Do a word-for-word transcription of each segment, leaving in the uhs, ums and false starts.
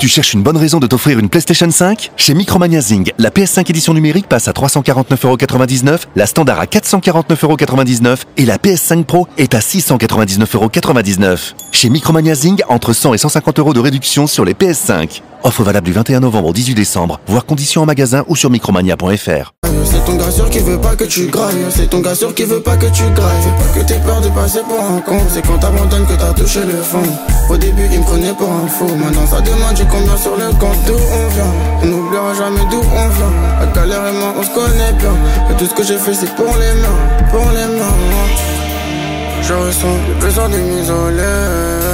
Tu cherches une bonne raison de t'offrir une PlayStation cinq ? Chez Micromania Zing, la P S cinq édition numérique passe à trois cent quarante-neuf euros quatre-vingt-dix-neuf, la standard à quatre cent quarante-neuf euros quatre-vingt-dix-neuf et la P S cinq Pro est à six cent quatre-vingt-dix-neuf euros quatre-vingt-dix-neuf. Chez Micromania Zing, entre cent et cent cinquante euros de réduction sur les P S cinq. Offre valable du vingt et un novembre au dix-huit décembre, voire conditions en magasin ou sur micromania point f r. C'est ton gars sûr qui veut pas que tu grailles. C'est ton gars sûr qui veut pas que tu grailles. Fais pas que t'aies peur de passer pour un con. C'est quand t'abandonnes que t'as touché le fond. Au début il me prenait pour un fou. Maintenant ça demande j'ai combien sur le compte. D'où on vient, on n'oubliera jamais d'où on vient. La galère et moi on se connaît bien. Et tout ce que j'ai fait c'est pour les mains. Pour les mains. Je ressens le besoin de m'isoler.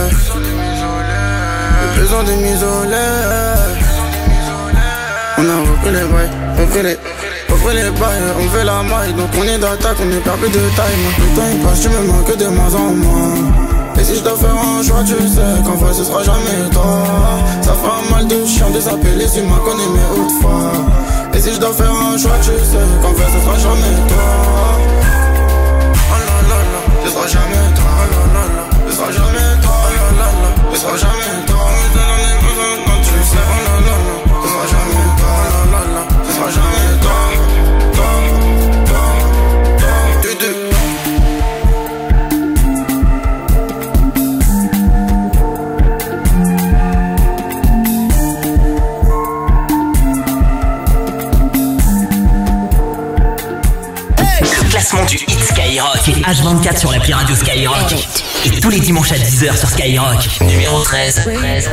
Le besoin de m'isoler. On a repris les bails, repris les, repris les bails, on fait la maille, donc on est d'attaque, on est perdu de taille. Le temps il passe, tu me manques de moins en moins. Et si je dois faire un choix, tu sais qu'en vrai ce sera jamais toi. Ça fait un mal de chien de s'appeler si ma connais mes hautes fois. Et si je dois faire un choix, tu sais qu'en vrai ce sera jamais toi. Oh la la la, ce sera jamais toi. Oh la la la, ce sera jamais toi. Oh la la la, ce sera jamais toi. Quand tu sais, oh la la la, ce sera jamais toi. Oh la la la, ce sera jamais toi. Toi, toi, toi, tu deux. Le classement du hit Skyrock, H vingt-quatre sur l'appli radio Skyrock et tous les dimanches à dix heures sur Skyrock. Numéro treize.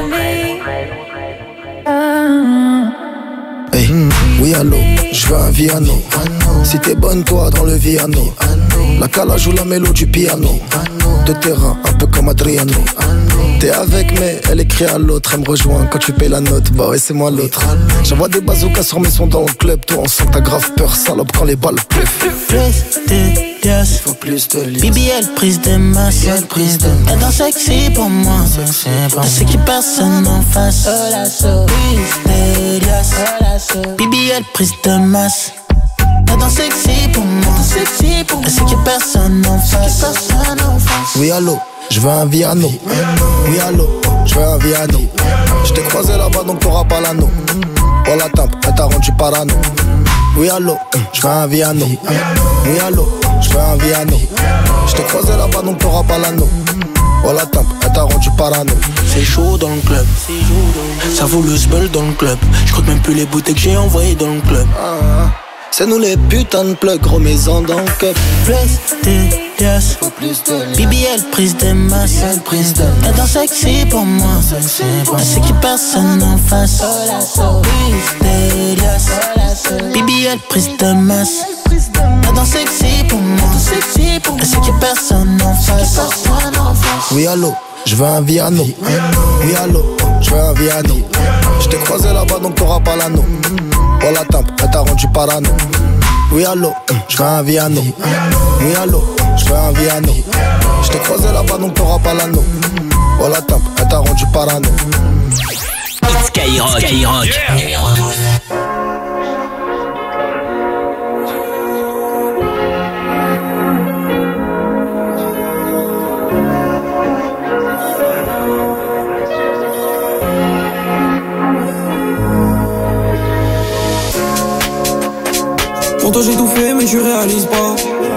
Hey, oui allô, je veux un Viano. Si t'es bonne toi dans le Viano, la calage ou la mélo du piano. De terrain, un peu comme Adriano. T'es avec mais elle écrit à l'autre. Elle me rejoint quand tu payes la note. Bah ouais c'est moi l'autre. J'envoie des bazookas sur mes sons dans le club. Toi on sent que t'as grave peur salope quand les balles pleuvent. Plus de liasses, faut plus de liasses. B B L prise de masse, prise de elle danse sexy pour moi. Elle sait qu'il personne en face. Plus de liasses, B B L prise de masse. Elle danse sexy pour moi. Elle sait qu'il personne en face. Oui allô, je veux un Viano. Oui allô, je veux un Viano. Je t'ai croisé là-bas donc t'auras pas l'anneau. Oh la tempe, elle t'a rendu parano. Oui allô, je veux un Viano. Oui allô, je veux un Viano. Je t'ai croisé là-bas donc t'auras pas l'anneau. Oh la tempe, elle t'a rendu parano. C'est chaud dans le club, ça vaut le sbeul dans le club. Je compte même plus les bouteilles que j'ai envoyées dans le club. Ah, c'est nous les putains de plugs, gros maison dans le cup. Plus de liasses, B B L prise de masse. Elle danse sexy pour moi. Elle sait qu'il personne en face. Plus de liasses, B B L prise de masse. Elle danse sexy pour moi. Elle sait qu'il personne en face. Oui allô, je veux un Viano. Oui allô, je veux un Viano. Je t'ai croisé là-bas donc t'auras pas l'anneau. Oh la tempe, elle t'a rendu parano. Oui allô, je veux un Viano. Oui allô, je veux un Viano. Je t'ai croisé là-bas donc t'auras pas l'anneau. Oh la tempe, elle t'a rendu parano. Hit Skyrock, Skyrock. Yeah. Numéro douze. Pour toi j'ai tout fait mais je réalise pas.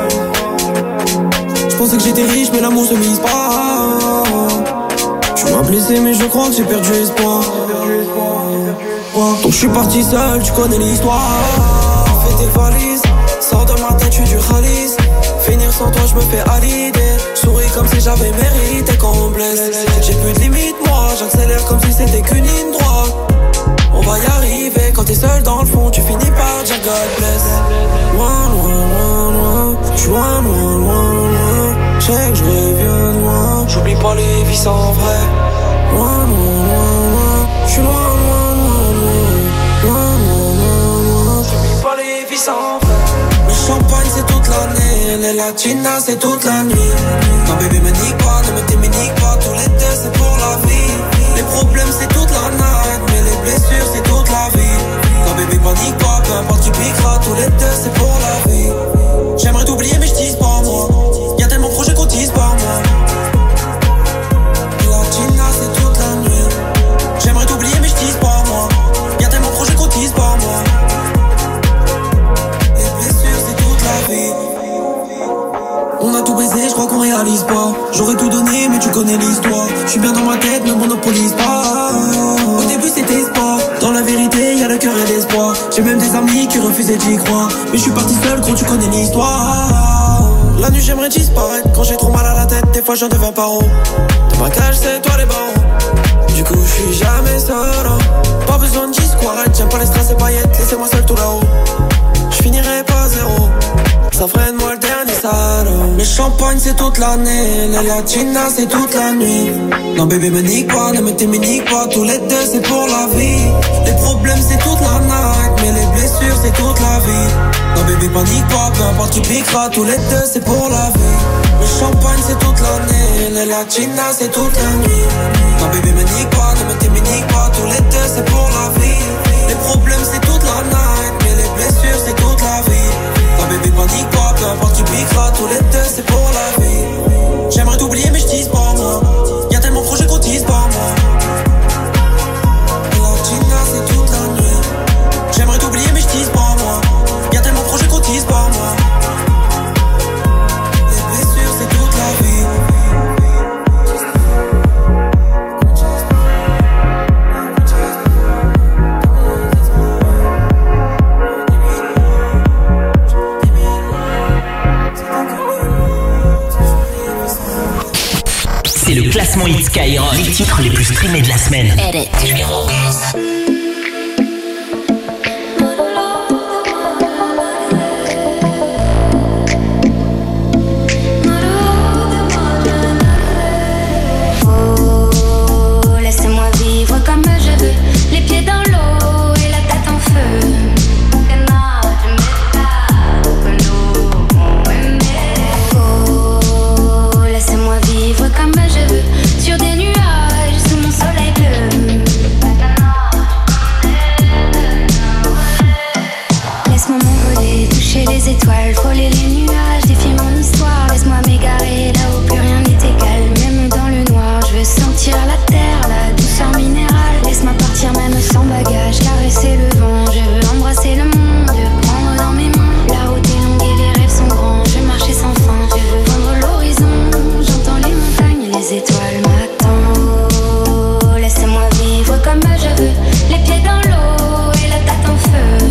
Je pensais que j'étais riche mais l'amour se mise pas. Tu m'as blessé mais je crois que j'ai perdu espoir. Donc je suis parti seul, tu connais l'histoire. Fais tes valises, sors de ma tête, je suis du Khalis. Finir sans toi je me fais à l'idée. Souris comme si j'avais mérité quand on blesse. J'ai plus de limite moi, j'accélère comme si c'était qu'une ligne droite. On va y arriver, quand t'es seul dans le fond, tu finis par dire God bless. Loin, loin, loin, loin, j'suis loin, loin, loin, loin. J'sais que j'reviens de loin, j'oublie pas les vies sans vrai. Loin, loin, loin, loin, j'suis loin, loin, loin, loin. Loin, loin, loin, loin, j'oublie pas les vies sans vrai. Le champagne c'est toute l'année, les latinas c'est toute la nuit. Non bébé me nique pas, ne me t'éminique pas, tous les deux c'est pour la vie. Les problèmes c'est toute la night, mais les blessures c'est toute la vie. Non bébé panique pas, peu importe tu piqueras, tous les deux c'est pour la vie. J'aimerais t'oublier mais je tease pas moi. Y'a tellement de projets qu'on tease par moi. La Gina c'est toute la nuit. J'aimerais t'oublier mais je tease des amis qui refusaient d'y croire. Mais je suis parti seul, gros, tu connais l'histoire. La nuit j'aimerais disparaître. Quand j'ai trop mal à la tête, des fois j'en deviens paro. Ton braquage c'est toi les barreaux. Du coup je suis jamais seul, hein. Pas besoin de discours, arrête. J'aime pas les strass et paillettes, laissez-moi seul tout là-haut. Je finirai pas zéro. Ça freine moi le dernier salaud. Le champagne c'est toute l'année, la latina c'est toute la nuit. Non bébé me nique pas, ne me t'éminique pas. Tous les deux c'est pour la vie. Les problèmes c'est toute la night, mais les blessures c'est toute la vie. Non bébé panique pas, peu importe qui piquera. Tous les deux c'est pour la vie. Le champagne c'est toute l'année, la latina c'est toute la nuit. Non bébé me nique pas, ne me t'éminique pas. Tous les deux c'est pour la vie. Les problèmes c'est toute la night, mais les blessures c'est toute la vie. Non bébé panique pas, peu importe qui piquera. Tous les deux c'est pour la vie. J'aimerais t'oublier mais je tease pas moi. Y'a tellement de projets qu'on tease pas moi. La Gina c'est toute la nuit. J'aimerais t'oublier mais je tease pas moi. Y'a tellement de projets qu'on tease pas moi. Les blessures c'est toute la vie. C'est le classement Hit Skyrock. Les titres les plus streamés de la semaine. Edit. Numéro onze. Oh, laissez-moi vivre comme je veux. Les pieds dans l'eau et la tête en feu. Oh, laissez-moi vivre comme je veux. Sur des nuages, sous mon soleil bleu. Laisse-moi m'envoler, toucher les étoiles, frôler les nuages, défier mon histoire. Laisse-moi m'égarer là où plus rien n'est égal. Même dans le noir, je veux sentir la terre, la douceur minérale. Laisse-moi partir même sans bagage, caresser le vent. Je veux embrasser le monde, prendre dans mes mains. La route est longue et les rêves sont grands. Je veux marcher sans fin, je veux vendre l'horizon. J'entends les montagnes, les étoiles m'attendent. Oh, laissez-moi vivre comme je veux. Les pieds dans l'eau et la tête en feu.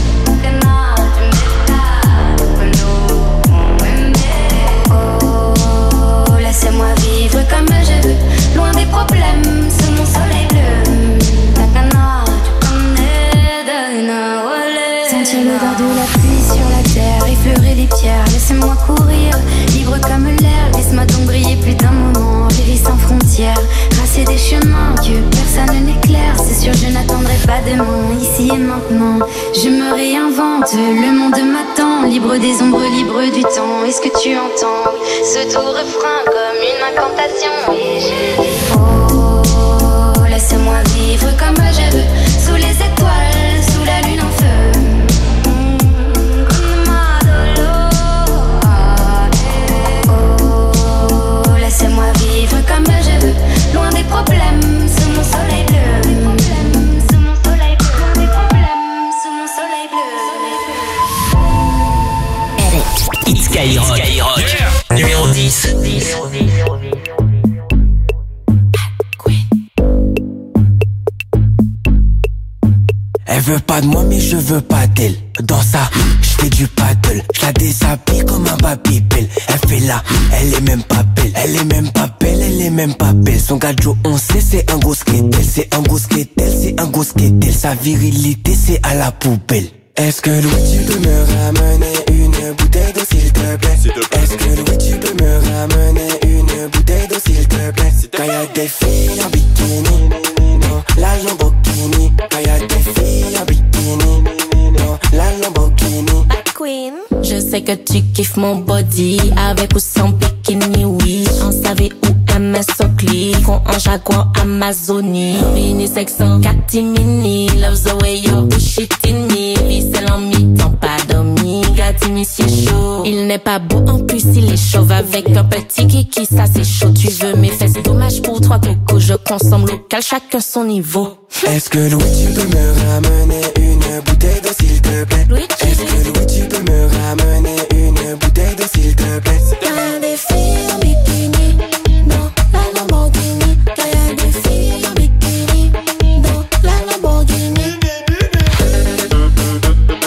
Oh, laissez-moi vivre comme je veux. Loin des problèmes, sous mon soleil bleu. Sentir l'odeur de la pluie sur la terre, effleurer les pierres, laissez-moi courir, libre comme l'air. Laisse-moi donc briller plus d'un moment, vivre sans frontières, tracer des chemins que personne n'éclaire. C'est sûr je n'attendrai pas demain, ici et maintenant. Je me réinvente, le monde m'attend, libre des ombres, libre du temps. Est-ce que tu entends ce doux refrain comme une incantation? Et je dis oh, laissez-moi vivre comme je veux, sous les étoiles, sous la lune en feu. Oh, laissez-moi vivre comme je veux, loin des problèmes, sous mon soleil bleu. Sous mon soleil bleu, loin des problèmes, sous mon soleil bleu. Hit Skyrock. Skyrock. Yeah. Numéro dix. Elle veut pas de moi mais je veux pas d'elle. Dans ça, je fais du paddle. Je la déshabille comme un babybel. Elle fait là, elle est même pas belle. Elle est même pas belle, elle est même pas belle. Son gadjo on sait c'est un gros skatel. C'est un gros skatel, c'est un gros skatel. Sa virilité c'est à la poubelle. Est-ce que Louis tu peux me ramener une bouteille d'eau s'il te plaît? Est-ce que Louis tu peux me ramener une bouteille d'eau s'il te plaît? Quand y'a des filles en bikini, non, la Lamborghini. Quand y'a des filles en bikini, non, la Lamborghini. Queen. Je sais que tu kiffes mon body, avec ou sans bikini, oui. On savait où M S au clic, on en Jaguar Amazonie. Mini sexo, catimini, loves the way you push it in me. Vicelle en mi-temps, pas dormi, gâtimi c'est chaud. Il n'est pas beau, en plus il est chauve. Avec un petit kiki, ça c'est chaud. Tu veux mes fesses, dommage pour trois cocos. Je consomme local, chacun son niveau. Est-ce que Louis tu peux me ramener une bouteille d'eau s'il te plaît? Est-ce que Louis tu peux me ramener une bouteille d'eau s'il te plaît? Y'a des filles en bikini, non, la Lamborghini. Y'a des filles en bikini, non, la Lamborghini.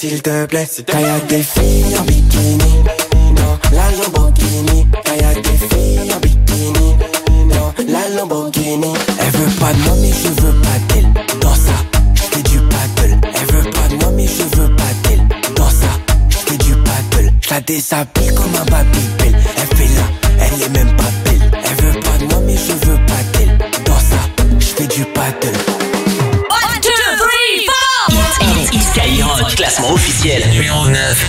s'il te plaît. Quand y'a des filles en bikini, non, la Lamborghini. Quand y'a des filles en bikini, non, la Lamborghini. Elle veut pas de moi mais je veux pas d'elle. Dans ça, j'fais du paddle. Elle veut pas de moi mais je veux pas d'elle. Dans ça, j'fais du paddle. J'la déshabille comme un babybel. Elle fait là, elle est même pas belle. Elle veut pas de moi mais je veux pas d'elle. Dans ça, j'fais du paddle. one, two, three, four Hit Skyrock, classement officiel numéro neuf.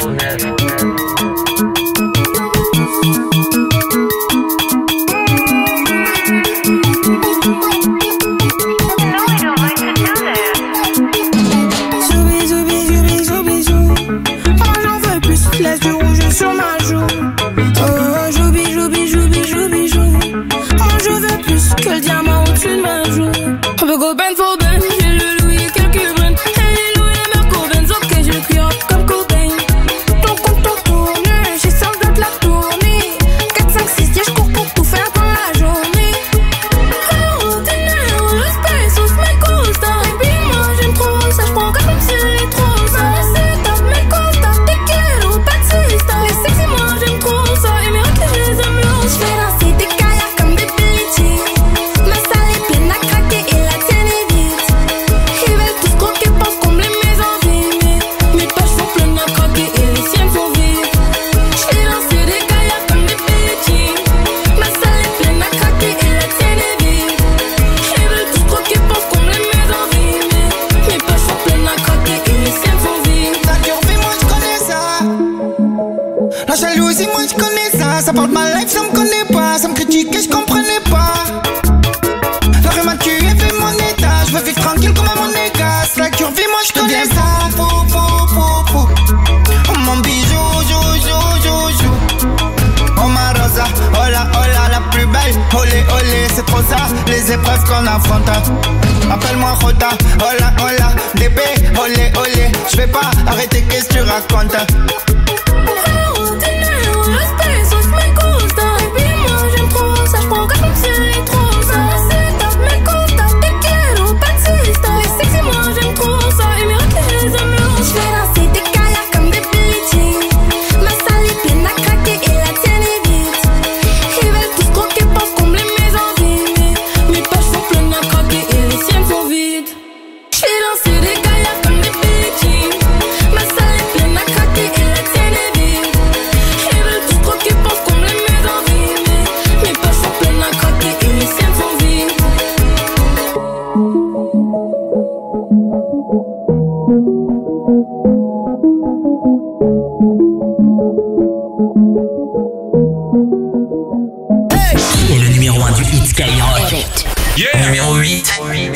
Laisse du rouge sur ma joue. Oh, j'oublie, j'oublie, j'oublie, j'oublie, j'oublie. Oh, je veux plus que le diamant au-dessus de ma joue. On peut go ben for ben, j'ai le louis et quelques brunes. Hey, Louis et Merco Benz, ok, j'ai le cuir comme Cobain. Ton compte en tourne, j'ai sans date la tournée. quatre, cinq, six, yeah, j'cours pour tout faire dans la journée. Oh, dinero, los pesos, me costa. Et puis moi, j'aime trop ça, j'prends comme si elle est trop ça. C'est top, me costa, te quiero. Les sexy, moi j'aime trop ça. Et mes raclés, je les aime l'eau. J'fais danser des kayaks comme des Billie Jean. Ma salle est pleine à craquer et la tienne est vide. Ils veulent tous croquer, pensent combler mes envies. Mais mes pages sont pleines à craquer et les siennes sont vides. J'fais danser des kayaks comme des Billie Jean. Ma salle est pleine à craquer et la tienne est vide. Ils veulent tous croquer, pensent combler mes envies. Mais mes pages sont pleines à craquer et les siennes sont vides. La curve, moi je connais ça. La jalousie, moi je connais ça. Ça parle de ma life, ça me connaît pas. Ça me critique et je comprenais pas. La rue m'a tué, fait mon état. Je veux vivre tranquille comme un monégasque. La curvie, moi je connais ça. Fou, fou, fou, fou. Oh mon bijou, jou, jou, jou, jou. Oh ma rosa, hola, hola, la plus belle. Olé, olé, c'est trop ça. Les épreuves qu'on affronte. Appelle-moi Jota, hola, hola. Bébé, olé, olé. Je vais pas arrêter, qu'est-ce que tu racontes? Los pesos me costa. Et puis moi j'aime trop ça. J'prends comme si elle est trop ça. C'est top, me costa. Te quiero, pas de sista. Les sexy, moi j'aime trop ça. Et mes raclés, je les aime l'eau. J'fais danser des kayaks comme des Billie Jean. Ma salle est pleine à craquer et la tienne est vide. Ils veulent tous croquer, pensent combler mes envies. Mais mes pages sont pleines à craquer et les siennes sont vides. J'fais danser des kayaks comme des Billie Jean. Ma salle est pleine à craquer et la tienne est vide. Ils veulent tous croquer, pensent combler mes envies. Mais mes pages sont pleines à craquer et les siennes sont vides. Qui est le numéro un du hit Skyrock? Yeah. Numéro huit.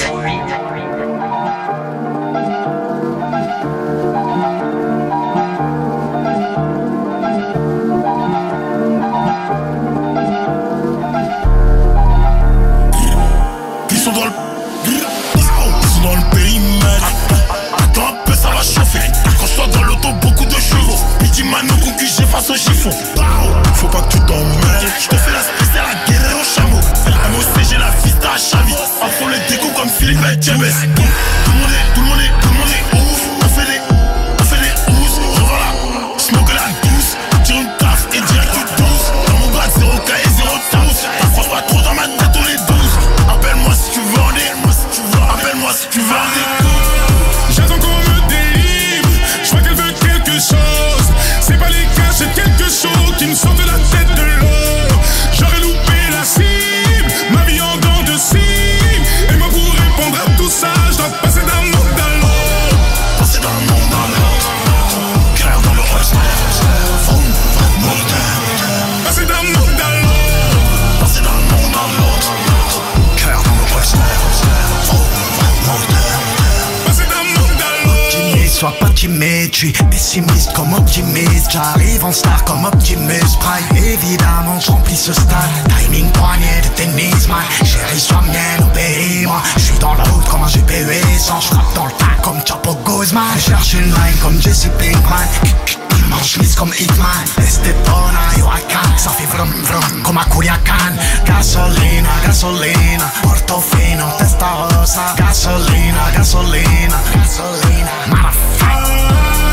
Ils sont dans le... Ils sont dans le périmètre. Attends un peu, ça va chauffer. Quand je sois dans l'auto, beaucoup de chevaux. Pidi Mano, concu, j'ai face au chiffon. Faut pas que tu t'emmêles. Je te fais la spéciale à guérir au chameau. M O C, j'ai la fista à Chavi. À fond les déco comme Philippe et James. Tout le monde est, tout le monde est, tout le monde est ouf. On fait des, on fait des housses. Revends la, smoke la douce. Tire une taf et direct du douze. Dans mon bac, zéro K et zéro douze. T'approches pas trop dans ma tête, on les douze. Appelle-moi si tu veux en dire. Appelle-moi si tu veux en dire. J'attends qu'on me délivre. Je vois qu'elle veut quelque chose. C'est pas les gars, j'ai quelque chose qui me sort de la tête de l'eau. J'aurais loupé la cible, ma vie en dents de cible. Et moi pour répondre à tout ça, je dois passer d'un monde à l'autre. Passer d'un monde à l'autre. Clair dans le reste. Vroom, vroom, mortel. Passer d'un monde à l'autre. Passer d'un monde à l'autre. Clair dans le reste. Vroom, vroom, mortel. Passer d'un monde à l'autre. Optimiste, sois pas timide, je suis pessimiste comme optimiste. J'arrive en star comme Optimus Prime. Évidemment, je remplis ce stade. Timing poignet de tennis, man. Chérie, sois mienne, obéis-moi. Je suis dans la route comme un G P huit cents. Je frappe dans le tas comme Chapo Guzman. Je cherche une line comme Jesse Pinkman. Il mange mise comme Hitman. Estepona, Huracan. Ça fait vrum vrum comme à Culiacan. Gasolina, gasolina. Portofino, testa rosa. Gasolina, gasolina, gasolina. Motherfucker.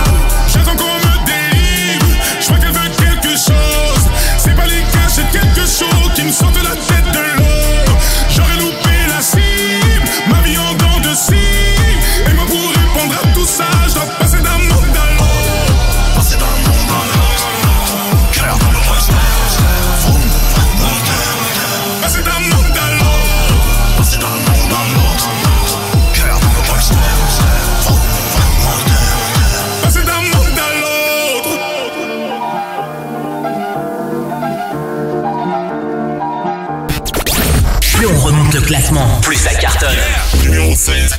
classement, plus ça cartonne. Numéro seize.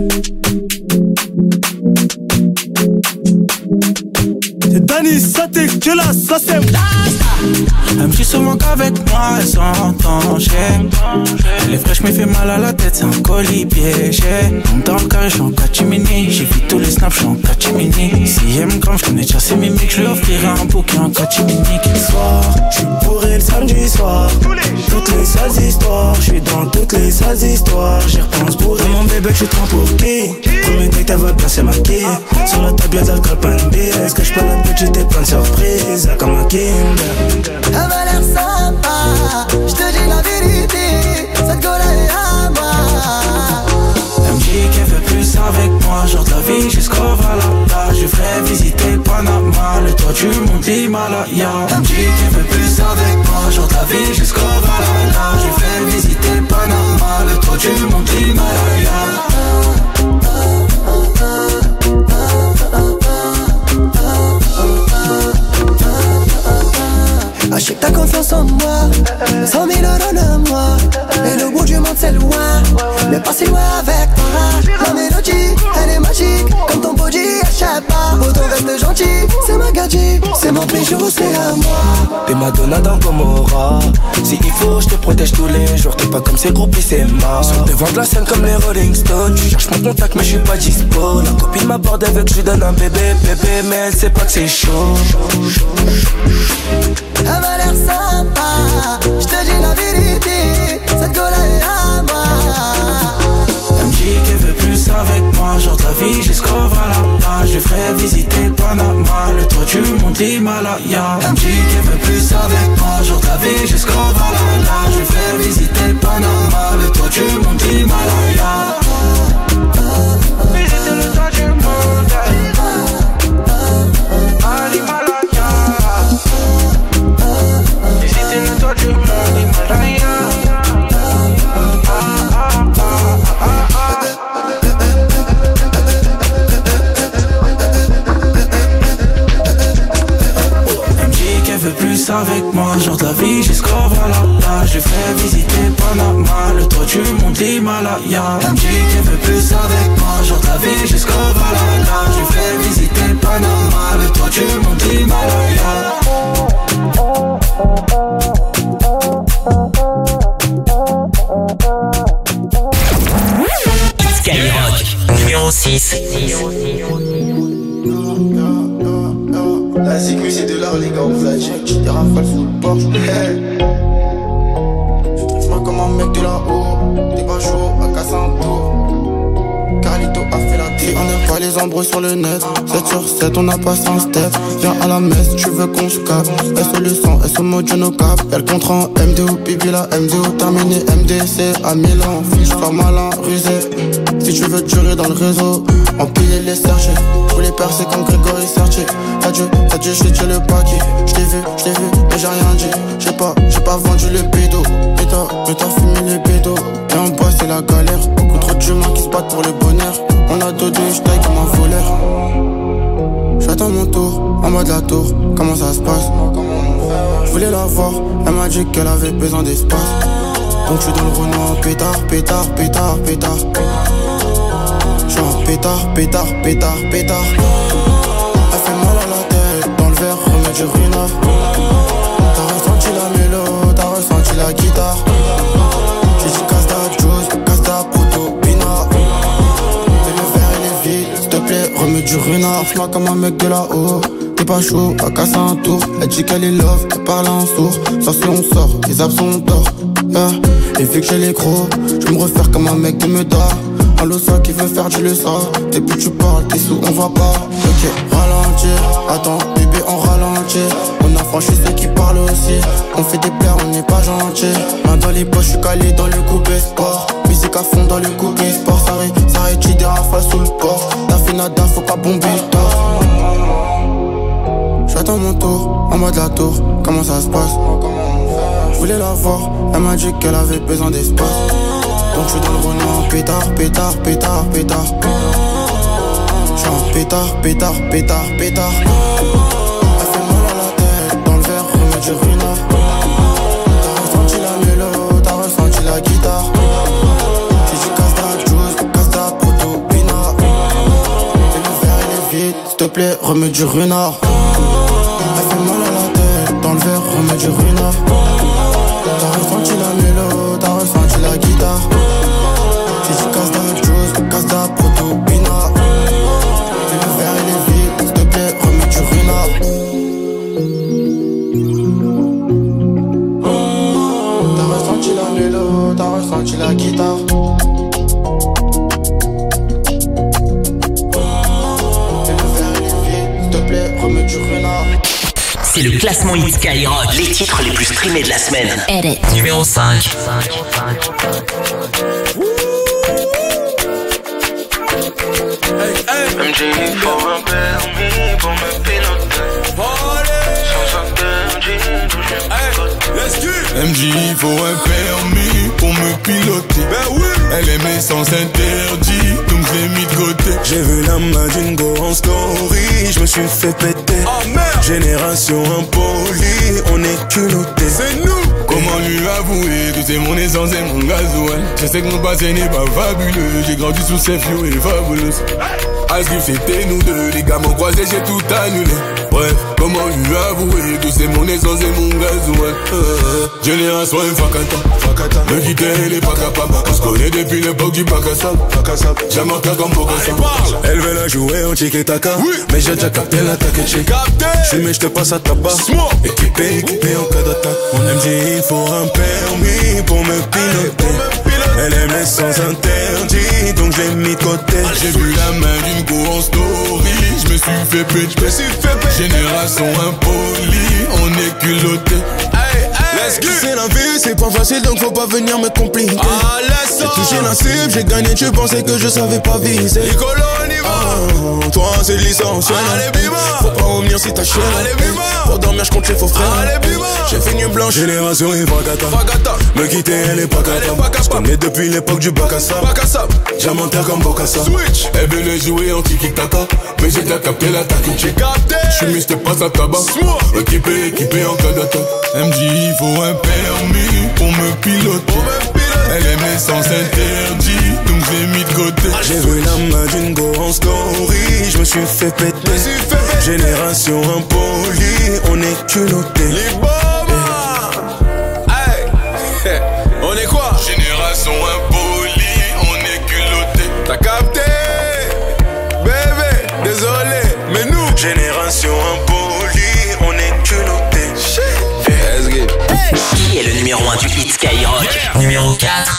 C'est Danny, ça t'es que là, ça c'est Elle me dit souvent qu'avec moi elle s'entend, j'aime. Elle est fraîche mais fait mal à la tête, c'est un colis piégé. Dans le carré, j'suis en catimini. J'ai vu tous les snaps, j'suis en catimini. Si elle me comme j'connais déjà ses mimiques, j'lui offrirai un bouquet en catimini. Soir, j'suis bourré le samedi soir. Toutes les sales histoires, j'suis dans toutes les sales histoires. J'y repense bourré. Mon bébé, j'suis trop pour qui? Premier date, elle va placer ma quille. Sur la table, y'a d'alcool, pas de billes. Est-ce que j'peux la petite et plein de surprises? Comme un Kinder. Elle m'a l'air sympa, je te dis la vérité, cette gueule est à moi. Elle me dit qu'elle veut plus avec moi, genre de la vie jusqu'au Valhalla. Je ferai visiter Panama, le toit du monde l'Himalaya. Elle me dit qu'elle veut plus avec moi, genre de la vie jusqu'au Valhalla. Je ferai visiter Panama, le toit du monde l'Himalaya. Achète ta confiance en moi, cent mille euros de moi. Et le bout du monde c'est loin, mais pas si loin avec toi. La mélodie, elle est magique, comme ton body, échappe pas. Autant reste gentil, c'est ma gadget, c'est mon bijou, c'est à moi. T'es Madonna dans Gomorrah. Si il faut, je te protège tous les jours. T'es pas comme ces groupies, c'est mort. Sur le devant de la scène comme les Rolling Stones. Tu cherches mon contact, mais je suis pas dispo. La copine m'aborde avec, je lui donne un bébé, bébé, mais elle sait pas que c'est chaud. Elle m'a l'air sympa, je te dis la vérité, cette gueule est à moi. Elle me dit qu'elle veut plus avec moi, genre de la vie jusqu'au Valhalla. Je ferai visiter Panama, le toit du monde l'Himalaya. Elle me dit qu'elle veut plus avec moi, genre de la vie jusqu'au Valhalla. Je ferai visiter Panama, le toit du monde l'Himalaya. Visiter le toit du monde à l'Himalaya. Visiter le toit du monde Himalaya. Plus avec moi, genre de la vie jusqu'au Valhalla. Je fais visiter Panama, le toit du monde l'Himalaya. Elle me dit qu'elle veut plus avec moi, genre de la vie jusqu'au Valhalla. Je fais visiter Panama, le toit du monde l'Himalaya. Skyrock, numéro six. La zig, c'est de l'art, les gars, on flat check. J'étais rafale sous le Porsche. Hey. J'm'en comme un mec de là-haut. T'es pas chaud, à casser un tour. Carlito a fait la tête. On n'aime pas les embrouilles sur le net. sept sur sept, on a passé un step. Viens à la messe, tu veux qu'on se capte. S O le sang, S O mode no cap. Y'a le contre en M D O, bibi la M D O. Terminé M D C à Milan. Fiche, sois malin, rusé. Si tu veux durer dans le réseau, empiler les sergés. Tous les percés comme Grégory Sertier. T'as dû, t'as dû jeter le paquet. J't'ai vu, j't'ai vu, mais j'ai rien dit. J'ai pas, j'ai pas vendu le bédo. Mais t'as, mais t'as fumé les bédos. Et en bas c'est la galère. Beaucoup trop d'humains qui se battent pour le bonheur. On a deux deux, j'taille comme un voleur. J'attends mon tour, en mode la tour. Comment ça se passe? Je voulais la voir, elle m'a dit qu'elle avait besoin d'espace. Donc j'suis dans le Renault, pétard, pétard, pétard, pétard. J'suis un pétard, pétard, pétard, pétard. Elle fait mal à la tête, dans le verre, remets du ruinard. T'as ressenti la mélo, t'as ressenti la guitare. J'ai dit casse ta juice, casse ta poteau, pinard. Et le verre il est vide, s'il te plaît, remets du ruinard. J'm'en comme un mec de là-haut. T'es pas chaud, à casser un tour. Elle dit qu'elle est love, elle parle en sourd. Sauf si on sort, les absents d'or. Yeah. Et vu que j'ai les gros, je me refaire comme un mec de Meda. Un losa qui veut faire du leçon. T'es plus tu parles, t'es sous, on va pas. Ok, ralentir, attends, bébé on ralentit. On a franchi ceux qui parlent aussi. On fait des plaies, on n'est pas gentil. Main dans les poches, j'suis calé dans le coupé sport. Musique à fond dans le coupé sport. Ça arrête, ça arrête, des rafales sous le port. T'as fait nada, faut pas bomber le tort. J'attends mon tour, en mode la tour. Comment ça se passe? Je voulais la voir, elle m'a dit qu'elle avait besoin d'espace. Donc j'suis dans le Renault, pétard, pétard, pétard, pétard. J'suis un pétard, pétard, pétard, pétard. Elle fait mal à la tête, dans le verre, remets du ruinard. T'as ressenti la mélo, t'as ressenti la guitare. plaît, remets du renard. Elle fait mal à la tête, dans le verre, remets du renard. T'as ressenti la mélo, t'as ressenti la guitare. Si tu casses d'autres choses, casse ta proto-bina. Et le verre il est vide, s'il te plaît, remets du renard. T'as ressenti la mélo, t'as ressenti la guitare. C'est le classement Hit Skyrock, les titres les plus streamés de la semaine. Edit. Numéro cinq. M J, il faut un permis pour me piloter. Sans interdit, M J, il faut un permis pour me piloter. Ben oui. Elle aimait sans interdit, donc je l'ai mis de côté. J'ai vu la main d'une go en story, je me suis fait péter. Oh merde. Génération impolie, on est culotté. C'est nous. Comment lui avouer que c'est mon essence et mon gasoil? Je sais que mon passé n'est pas fabuleux, j'ai grandi sous ces fio et fabuleuse. Asgrif c'était nous deux, les gars m'ont croisé, j'ai tout annulé. Bref, comment lui avouer que c'est mon essence et mon gasoil? euh, Génération Fakata, me quitter elle est pas capable. On se connaît depuis l'époque du bac à sable. J'aime un cas comme Bokassa. Elle veut la jouer en tiki-taka, oui. Mais j'ai déjà capté l'attaque et j'ai capté. Je mais je te passe à tabac. Équipé, équipé en cas d'attaque. On M J, il faut un permis pour me piloter. Elle aime les sans interdit, donc je l'ai mis de côté. J'ai vu la main d'une go en story, je me suis fait péter. Génération impolie, on est culotté. C'est la vie, c'est pas facile donc faut pas venir me compliquer. Ah, laisse ça. J'ai touché la cible, j'ai gagné, tu pensais que je savais pas viser. Nicolo, on y va. Ah, toi c'est licence. Allez, bima. Faut pas revenir si t'as chier. Allez, bima. Pour dormir, j'compte les faux frères. Allez, bima. J'ai fait une blanche. Génération et Fakata. Me quitter, elle est pas capable. J'connais depuis l'époque du bac à sable. Diamantaire comme Bokassa. Switch. Elle veut les jouer en tiki-taka, mais j'ai déjà capté l'attaque. J'ai capté. J'suis mis, j'te passe à tabac. Équipé, équipé en cas d'attaque. M J, il faut un permis pour me piloter. Elle aimait sans interdit, donc j'ai mis de côté. J'ai vu la main d'une go en story, je me suis fait péter. Génération impolie, on est culotté. Hey. On est quoi? Génération impolie, on est culotté. T'as capté? Bébé, désolé, mais nous génération impolie, on est culotté. Qui est le numéro un du Hit Skyrock? Yeah. Numéro quatre.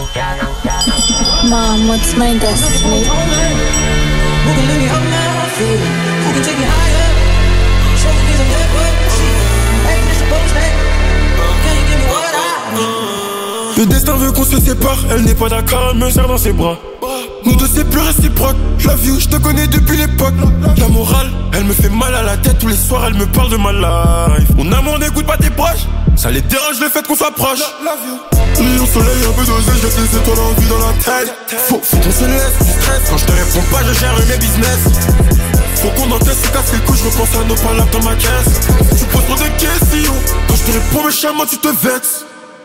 Mom, what's my destiny? Who can lift me up now? Who can take me higher? Show me things I'm never seen. Ain't this supposed to? Can you give me what I need? Le destin veut qu'on se sépare, elle n'est pas d'accord, elle me serre dans ses bras. Nous deux c'est plus réciproque, je la vu, je te connais depuis l'époque. La morale, elle me fait mal à la tête, tous les soirs elle me parle de ma life. Mon amour n'écoute pas tes proches, ça les dérange le fait qu'on s'approche. Lion soleil, un peu dosé, je sais c'est toi l'envie dans la tête. Faut, faut qu'on se laisse du stress, quand je te réponds pas je gère mes business. Faut qu'on encaisse, se casse les couilles, je repense à nos palabres dans ma caisse. Tu poses trop de questions, quand je te réponds méchamment tu te vexes.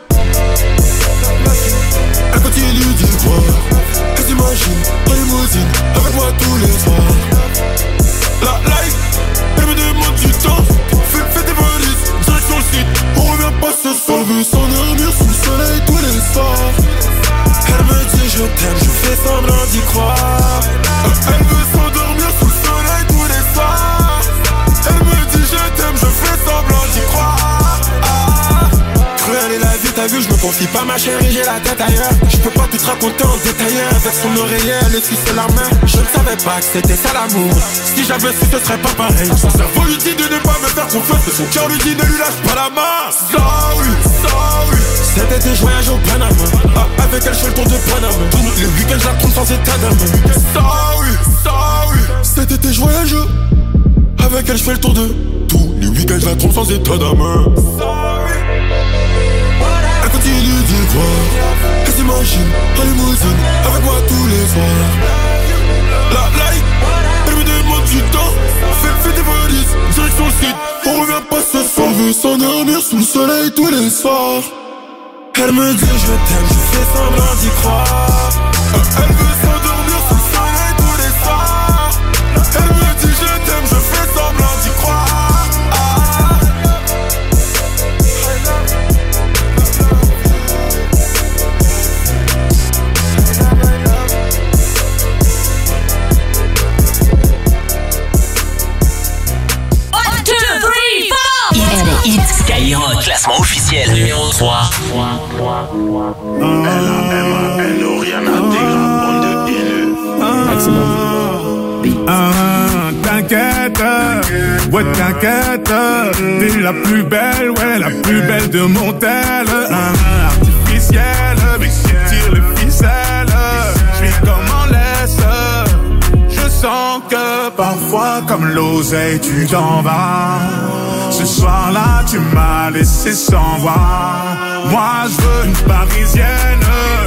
Elle continue d'y croire, elle s'imagine en limousine avec moi tous les soirs. La life, elle me demande du temps, fais, fais tes valises, direction le site. On revient pas ce soir, elle veut s'endormir sous le soleil tous les soirs. Elle me dit je t'aime, je fais semblant d'y croire. Elle veut s'endormir sous le soleil tous les soirs. Elle me dit je t'aime, je fais semblant d'y croire. Ah. Cruelle est la vie, t'as vu, je me confie pas ma chérie, j'ai la tête ailleurs. Je peux pas tout te raconter en détail. Avec son oreiller, elle essuie la main. Je ne savais pas que c'était ça l'amour. Si j'avais su, ce serait pas pareil. Son cerveau lui dit de ne pas me faire confiance, et son cœur lui dit ne lui lâche pas la main. Sorry, sorry. Cet été, je voyage au Panama. Ah, avec elle, je fais le tour de Panama. Tous les week-ends, je la trompe sans état d'âme. Sorry, sorry. Cet été, je voyage. Avec elle, je fais le tour de. Tous les week-ends, je la trompe sans état d'âme. Sorry. Elle continue d'y croire, elle s'imagine en limousine avec moi tous les soirs. La light, elle me demande du temps, fais, fais tes valises, direction le site. On revient pas ce soir, elle veut s'endormir sous le soleil tous les soirs. Elle me dit je t'aime, je fais semblant d'y croire. Elle veut s'endormir sous le soleil tous les soirs. Elle me dit je t'aime, y crois. Skyrock, classement officiel numéro trois. L A M A N O, rien n'intégra, bande de haineux. Maximum. Ah, t'inquiète, ouais t'inquiète, t'es la plus belle, ouais la plus belle de mon tel. Ah, artificielle, mais si tire les ficelles, j'suis comme en laisse. Je sens que parfois comme l'oseille tu t'en vas. Ce soir-là, tu m'as laissé sans voix. Moi, je veux une parisienne,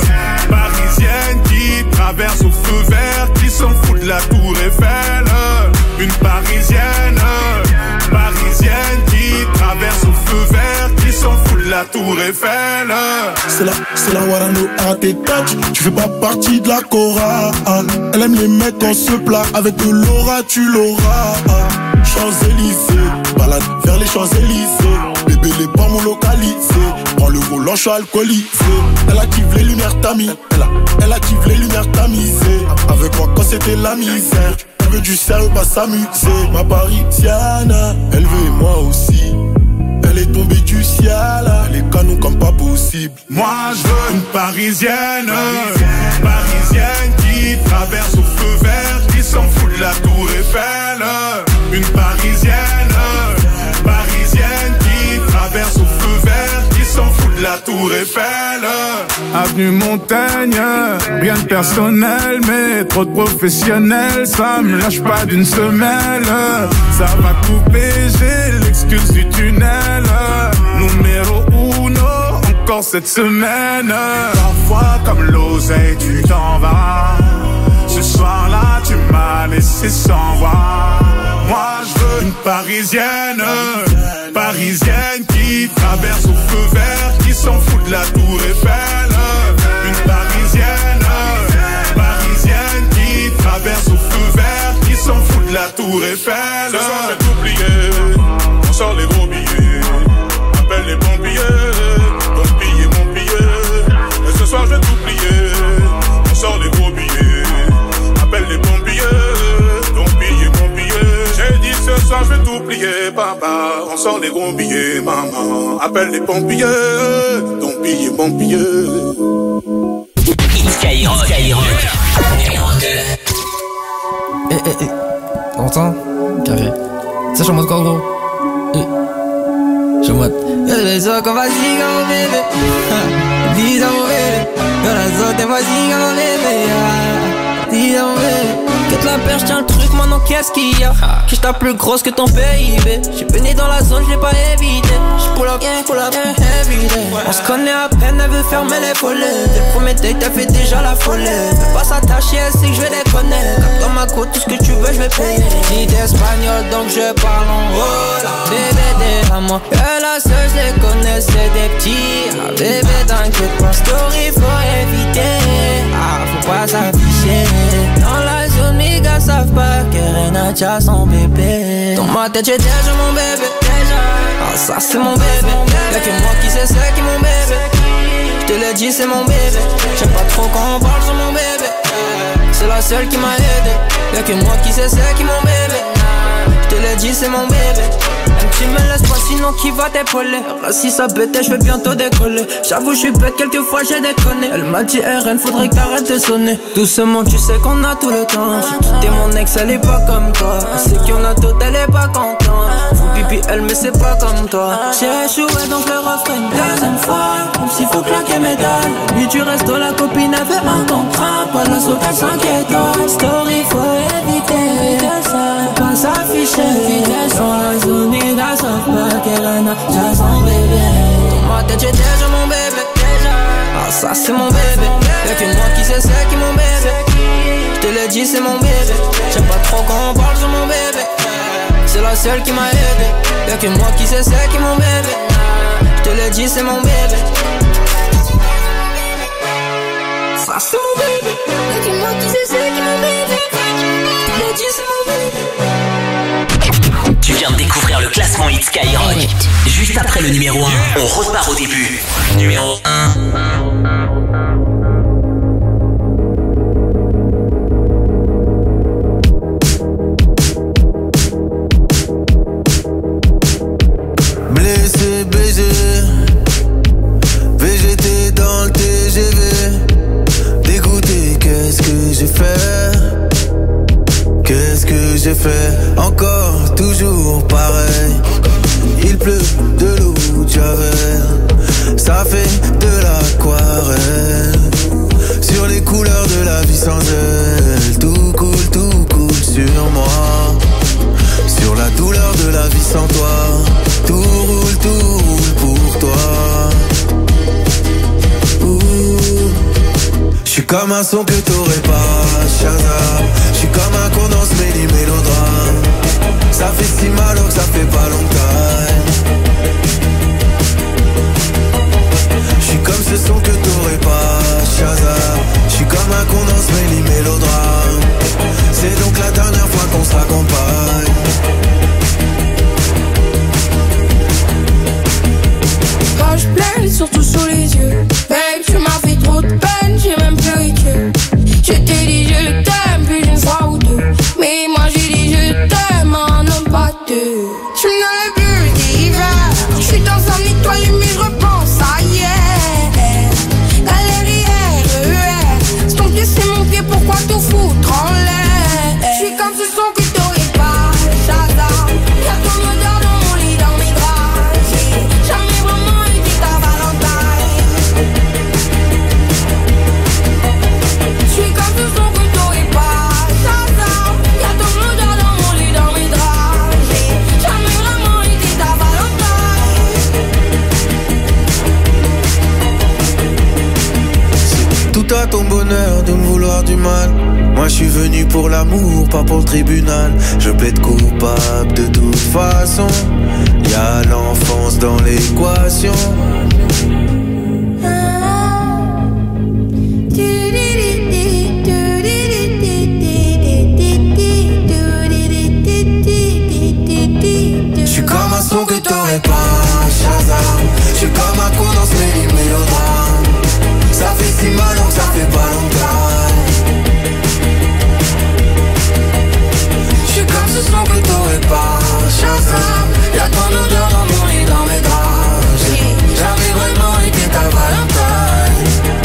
parisienne qui traverse au feu vert, qui s'en fout de la tour Eiffel. Une parisienne, parisienne qui traverse au feu vert, qui s'en fout de la tour Eiffel. C'est la, c'est la Warano à tes touch. Tu fais pas partie de la chorale. Elle aime les mecs en se plat. Avec de l'aura, tu l'auras. Champs-Élysées, balade vers les Champs-Élysées. Bébé, les pas mon localisé. Prends le volant, je suis alcoolisé. Elle active les lumières tamisées. Elle, elle active les lumières tamisées. Avec moi quand c'était la misère. Elle veut du sérieux, pas s'amuser. Ma parisienne, elle veut moi aussi. Elle est tombée du ciel, elle est canon comme pas possible. Moi je veux une parisienne, parisienne, parisienne qui traverse au feu vert, qui s'en fout de la tour Eiffel. Une parisienne, parisienne qui traverse au feu vert, qui s'en fout de la tour Eiffel. Avenue Montaigne, rien de personnel, mais trop de professionnels, ça me lâche pas d'une semelle. Ça va couper, j'ai l'excuse du tunnel. Numéro uno, encore cette semaine. Parfois comme l'oseille, tu t'en vas. Ce soir-là, tu m'as laissé sans voix. Moi, je veux une parisienne, parisienne qui traverse au feu vert, qui s'en fout de la tour Eiffel. Une parisienne, parisienne qui traverse au feu vert, qui s'en fout de la tour Eiffel. Ce soir, je vais t'oublier, on sort les gros billets. Appelle les pompiers, ton billet, mon billet. Et ce soir, je vais t'oublier, on sort les gros billets. Appelle les pompiers, ton billet, mon billet. J'ai dit ce soir, je vais t'oublier, papa. On sort les gros billets, maman. Appelle les pompiers, ton billet, mon billet. Skyrock, Skyrock, numéro deux. Eh, eh, eh. T'entends? Carré. Ça, je suis en mode quoi, gros? Eh. Je suis en mode. Les autres, qu'on va ziga, mon bébé. Dis à mon bébé. Dans la zone, t'es moi, ziga, mon bébé. Dis à mon bébé. Quitte la perche, tiens le truc, maintenant qu'est-ce qu'il y a? Que je tape plus grosse que ton P I B. J'suis baigné dans la zone, j'l'ai pas évité. J'pull up, yeah, pull up, yeah, everyday. On se connaît à peine, elle veut fermer les volets. Dès le premier date, elle fait déjà la folie. Veux pas s'attacher, elle sait que j'vais déconner. Cap dans ma côte, tout ce que tu veux, j'vais payer. Ni d'espagnol, donc je parle en hola. Bébé, des à moi. Que la seule, j'les connais, c'est des petits. Ah, bébé, t'inquiète pas, story, faut éviter. Ah, faut pas s'afficher. Dans la zone, mes gars savent pas que Rena tient son bébé. Dans ma tête j'ai déjà mon bébé. Ah ça c'est mon bébé. Y'a que moi qui sais c'est qui mon bébé. J'te l'ai dit c'est mon bébé. J'aime pas trop quand on parle sur mon bébé. C'est la seule qui m'a aidé. Y'a que moi qui sais c'est qui mon bébé. J'te l'ai dit c'est mon bébé. Même tu me laisses pas sinon qui va t'épauler. Si ça bête je vais bientôt décoller. J'avoue je suis bête quelquefois j'ai déconné. Elle m'a dit R N faudrait que t'arrêtes de sonner. Doucement tu sais qu'on a tout le temps. J'ai quitté mon ex elle est pas comme toi. Elle sait qu'il y en a d'autres elle est pas contente. Faut pipi elle mais c'est pas comme toi. J'ai échoué donc je le referai une deuxième fois. Même s'il faut claquer mes dalles. Lui tu restes la copine avait un contrat. Pas la sauter cinq étoiles. Story faut éviter. Faut pas s'afficher. Dans la zone les gars savent pas qu'elle en a déjà son bébé. Dans ma tête j'ai déjà mon bébé. Ah ça c'est mon bébé. Y'a que moi qui sais c'est qui mon bébé. J'te l'ai dit c'est mon bébé. J'aime pas trop quand on parle sur mon bébé. C'est la seule qui m'a aidé. Y'a que moi qui sais c'est qui mon bébé. J'te l'ai dit c'est mon bébé. Ça c'est mon bébé. Y'a que moi qui sais c'est qui mon bébé. J'te l'ai dit c'est mon bébé. Tu viens de le classement Hit Skyrock. Juste après le numéro un, on repart au début. Numéro un. Blessé, baisé, V G T dans le T G V. Dégoûté, qu'est-ce que j'ai fait? Qu'est-ce que j'ai fait? Encore, toujours pareil. Il pleut de l'eau de Javel. Ça fait de l'aquarelle. Sur les couleurs de la vie sans elle. Tout coule, tout coule sur moi. Sur la douleur de la vie sans toi. Tout roule, tout roule pour toi. J'suis comme un son que t'aurais pas, Shazam. J'suis comme un condense méli mélodrame. Ça fait si mal que ça fait pas longtemps. J'suis comme ce son que t'aurais pas, Shazam. J'suis comme un condense méli mélodrame. C'est donc la dernière fois qu'on se raccompagne. Quand je pleure, surtout sous les yeux. Babe, tu m'as fait trop de peine, j'ai même pleuré que. Je t'ai dit je t'aime plus d'une fois ou deux. Mais moi j'ai dit je t'aime en homme pas deux. Je me donne le plus d'hiver. Je suis dans un étoile mais je repense à hier. Galerie R E R. Si ton pied c'est mon pied, pourquoi tout foutre en l'air? Je suis comme ce son que t'aurais pas, Shazam. Y'a ton odeur dans mon lit, dans mes draps. J'ai jamais vraiment été ta Valentine. Je suis comme ce son que t'aurais pas, Shazam. Y'a ton odeur dans mon lit, dans mes draps. J'ai jamais vraiment été ta Valentine. Tout à ton bonheur de me vouloir du mal. Moi je suis venu pour l'amour, pas pour le tribunal. Je plaide coupable de toute façon. Y'a l'enfance dans l'équation. J'suis comme un son que t'aurais pas, Shazam. J'suis comme un condense méli mélodrame. Ça fait si mal que ça fait pas longtemps. J'suis comme ce son que t'aurais pas, Shazam. Y'a ton odeur dans mon lit, dans mes draps. J'ai jamais vraiment été ta Valentine.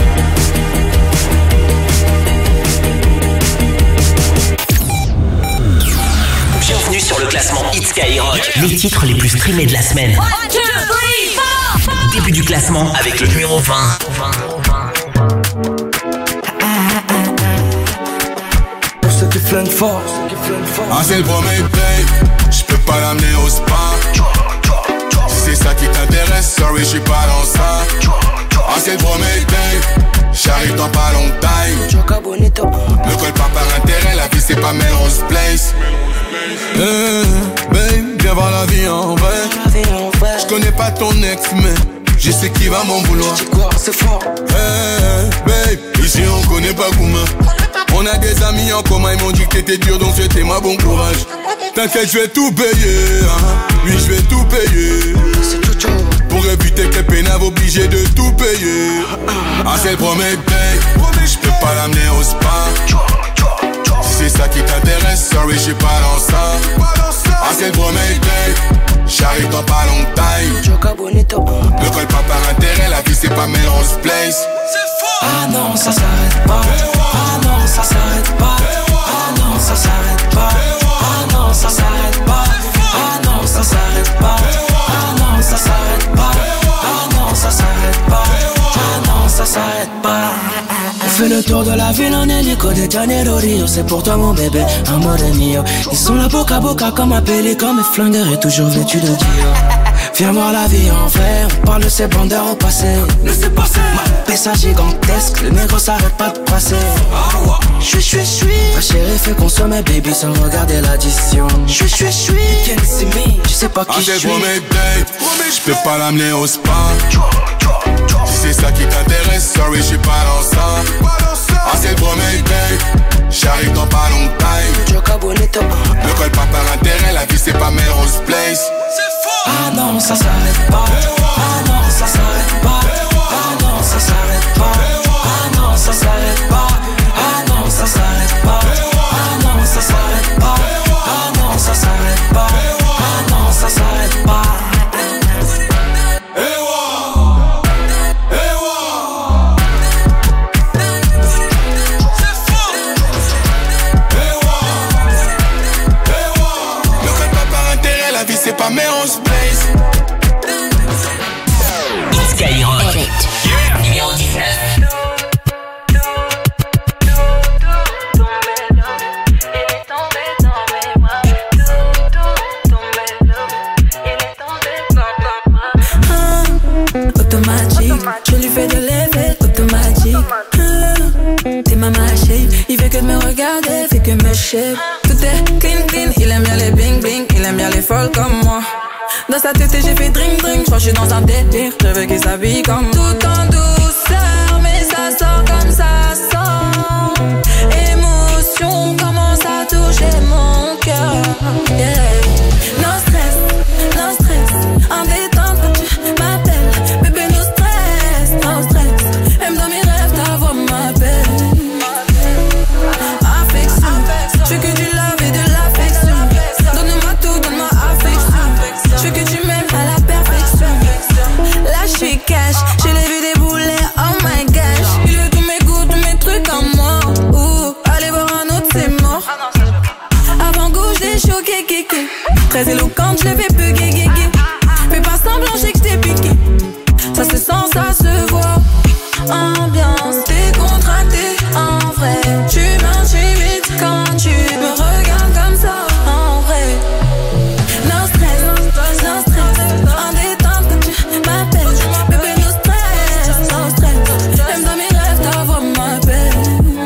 Bienvenue sur le classement Hit Skyrock. Les titres les plus streamés de la semaine. One, two, three, four. Début du classement avec le numéro vingt. Pour ceux qui flânent fort. Ah c'est le premier play, j'peux pas l'amener au spa. Si c'est ça qui t'intéresse, sorry j'suis pas dans ça. Ah c'est le premier play, j'arrive dans pas longtemps. Me colle pas par intérêt, la vie c'est pas Melrose Place. Hey, babe, viens voir la vie en vrai. J'connais pas ton ex mais je sais qui va m'en vouloir. C'est fort. Hey, babe, ici on connaît pas Gouma. On a des amis en commun, ils m'ont dit que t'étais dur, donc souhaitez-moi bon courage. T'inquiète, je vais tout payer, hein. Oui, je vais tout payer. Pour éviter que les pénaves obligés de tout payer. Ah, c'est le premier day, je peux pas l'amener au spa. Si c'est ça qui t'intéresse, sorry, je suis pas dans ça. Ah, c'est le premier day, j'arrive dans pas longtemps. Ne colle pas par intérêt, la vie c'est pas Melrose Place. Ah non, ça s'arrête pas. Ah non, ça s'arrête pas. Ah non, ça s'arrête pas. Ah non, ça s'arrête pas. Ah non, ça s'arrête pas. Ah non, ça s'arrête pas. Ah non, ça s'arrête pas. Ah non, ça s'arrête pas. On fait le tour de la ville en hélico de Janeiro Rio. C'est pour toi mon bébé, amore mio. Ils sont là boca à boca comme un pélican. Mes flingueurs est toujours vêtu de Dior. Viens voir la vie en vrai, on parle de ces bandeurs au passé. Laissez passer. Ma pessa gigantesque, le négro s'arrête pas de passer. J'suis, j'suis, j'suis. Ma chérie fait consommer baby sans regarder l'addition. J'suis, j'suis, j'suis. Tu sais pas qui j'suis. J'peux pas l'amener au spa. Si c'est ça qui t'intéresse, sorry j'suis pas dans ça. Ah c'est le premier day, j'arrive dans pas longtemps. Ne colle pas par intérêt, la vie c'est pas Melrose Place. Ah non, ça s'arrête pas. Ah non, ça s'arrête pas. Ah non, ça s'arrête pas. Ah non, ça s'arrête pas. Ah non, ça s'arrête pas. Ah non, ça s'arrête pas. Ah non, ça s'arrête pas. Ah non, ça s'arrête pas. C'est pas mais on se blaze. Skyrock. Yeah. Numéro dix-neuf. Automatique, je lui fais de l'effet automatique. T'es ma machine, il fait que de me regarder, fait que me shape. Tout est clean clean, il aime bien les bling bling, il aime bien les folles comme moi. Dans sa tête j'ai fait drink drink, je crois que je suis dans un délire, je veux qu'il s'habille comme moi. Tout en douceur, mais ça sort comme ça sort. Émotion commence à toucher mon cœur. Yeah. No stress, no stress, en détente quand tu m'appelles. Bébé no stress, no stress, même dans mes rêves ta voix m'appelle. Affection, je veux que du love et de l'affection. Donne-moi tout, donne-moi affection. Je veux que tu m'aimes à la perfection. Là je suis cash, je l'ai vu débouler, oh my gosh. Il veut tous mes goûts, tous mes trucs en moi. Ouh, allez voir un autre c'est mort. Avant gauche j'ai choqué, kéké. Très éloquente, je l'ai fait peu gay, gay, gay. Fais pas semblant, j'ai que t'ai piqué. Ça se sent, ça se voit. Ambiance décontractée, en vrai. Tu m'intimides quand tu me regardes comme ça, en vrai. No stress, no stress, en détente quand tu m'appelles. Bébé no stress, no stress, même dans mes rêves ta voix m'appelle.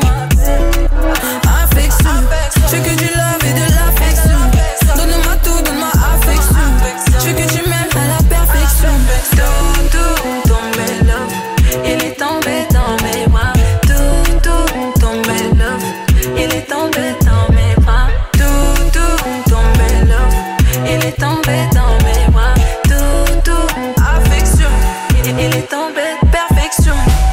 Affection, je veux que du love et de l'affection. Donne-moi tout, donne-moi affection. Je veux que tu m'aimes à la perfection. Tout, tout, tombé love, il est tombé dans mes bras. Tout, tout, tombé love, il est tombé dans mes bras. Tout, tout, tombé love, il est tombé dans mes bras. Tout, tout, affection, il, il est tombé perfection.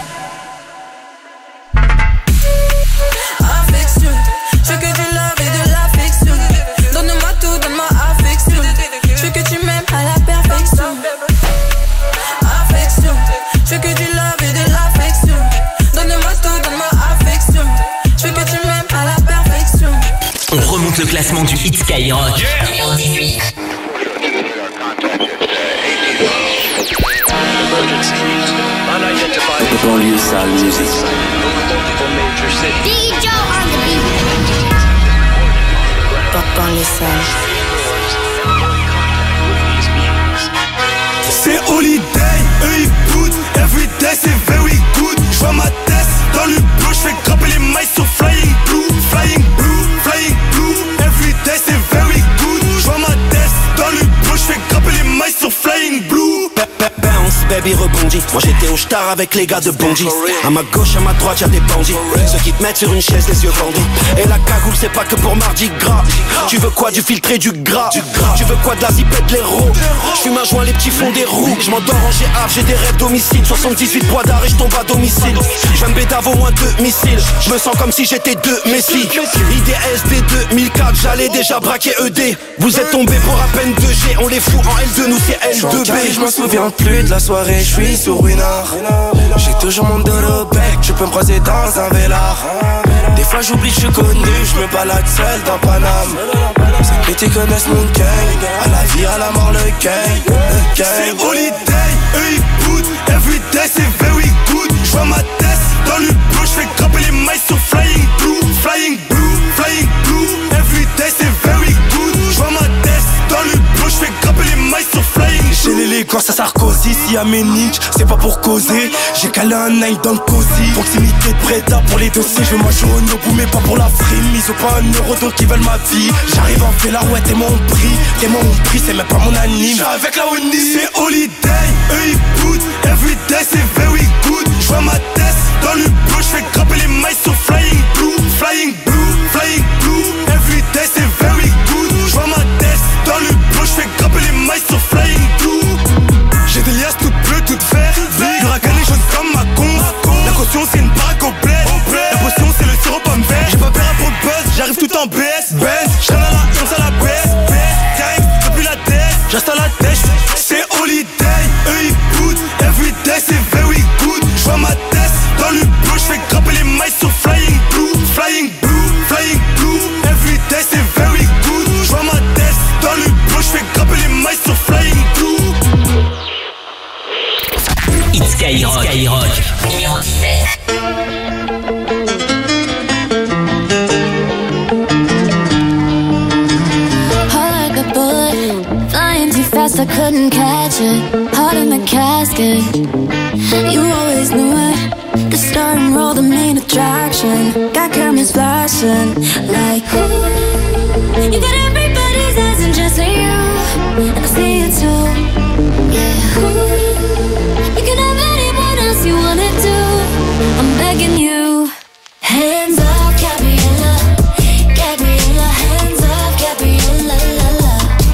Affection, je veux que du love et de l'affection. Donne-moi tout, donne-moi affection. Je veux que tu m'aimes à la perfection. Affection, je veux que du love et de l'affection. Donne-moi tout, donne-moi affection. Je veux que tu m'aimes à la perfection. On remonte le classement du hit Skyrock. Yeah. Numéro dix-huit. The banlieue sale music. Biggie Joe on the beat. Banlieue sale. C'est holiday, eux ils boutent. Everyday c'est very good. J'vois ma tête dans le bleu, j'fais grimper les mailles sur flying blue. Flying blue, flying blue. Everyday c'est very good. J'vois ma tête dans le bleu, j'fais grimper les mailles sur flying blue. Bounce, baby rebondit. Moi j'étais au star avec les gars de Bondy. À ma gauche, à ma droite, y'a des bandits. Ceux qui te mettent sur une chaise, les yeux bandits. Et la cagoule, c'est pas que pour Mardi Gras. Tu veux quoi, du filtré, du gras. Tu veux quoi, de la zipette, de l'héros. J'fume un joint, les petits font des roues. J'm'endors en G A, j'ai des rêves domicile. soixante-dix-huit poids d'arrêt, et j'tombe à domicile. J'vais me bédave au moins deux missiles. J'me sens comme si j'étais deux Messi. I D S D deux mille quatre, j'allais déjà braquer E D. Vous êtes tombés pour à peine deux G. On les fout en L deux, nous c'est L deux B. Je me souviens plus de la soirée, je suis sur Winard. J'ai toujours mon dos au bec, tu peux me croiser dans un vélard. Des fois j'oublie que je suis connu, je me balade seul dans Paname. C'est que tu connaisses mon gang, à la vie, à la mort, le gang, le gang. C'est holiday, eux ils boutent. Everyday c'est very good. J'vois ma tête dans le bleu, j'fais grimper les mailles sur flying blue. Flying blue, flying blue. Everyday c'est very good. J'vois ma tête dans le bleu, j'fais grimper les mailles sur flying blue. J'ai l'élégance à Sarkozy, si y'a mes nicks, c'est pas pour causer. J'ai calé un nine dans le cosy. Proximité de Breda pour les dossiers, je veux manger au Nobu mais pas pour la frime. Ils ont pas un euro donc ils veulent ma vie. J'arrive en fait la ouais, t'es mon prix. T'es mon prix, c'est même pas mon anime. J'suis avec la Oni. C'est holiday, eux ils boutent. Everyday c'est very good. J'vois ma tête dans le bleu, j'fais grimper les mailles sur flying blue. Flying blue, flying blue. Everyday c'est very good. J'vois ma tête dans le bleu, j'fais grimper les mailles sur flying Skyrock. Skyrock. Numéro dix-sept. I couldn't catch it, heart in the casket. You always knew it, the starting role, the main attraction. Got cameras flashing, like ooh. You got everybody's eyes and just me you, and I see it too. Yeah, ooh. You can have anyone else you wanna do. I'm begging you, hands off, Gabriella, Gabriella, hands off, Gabriella, la la.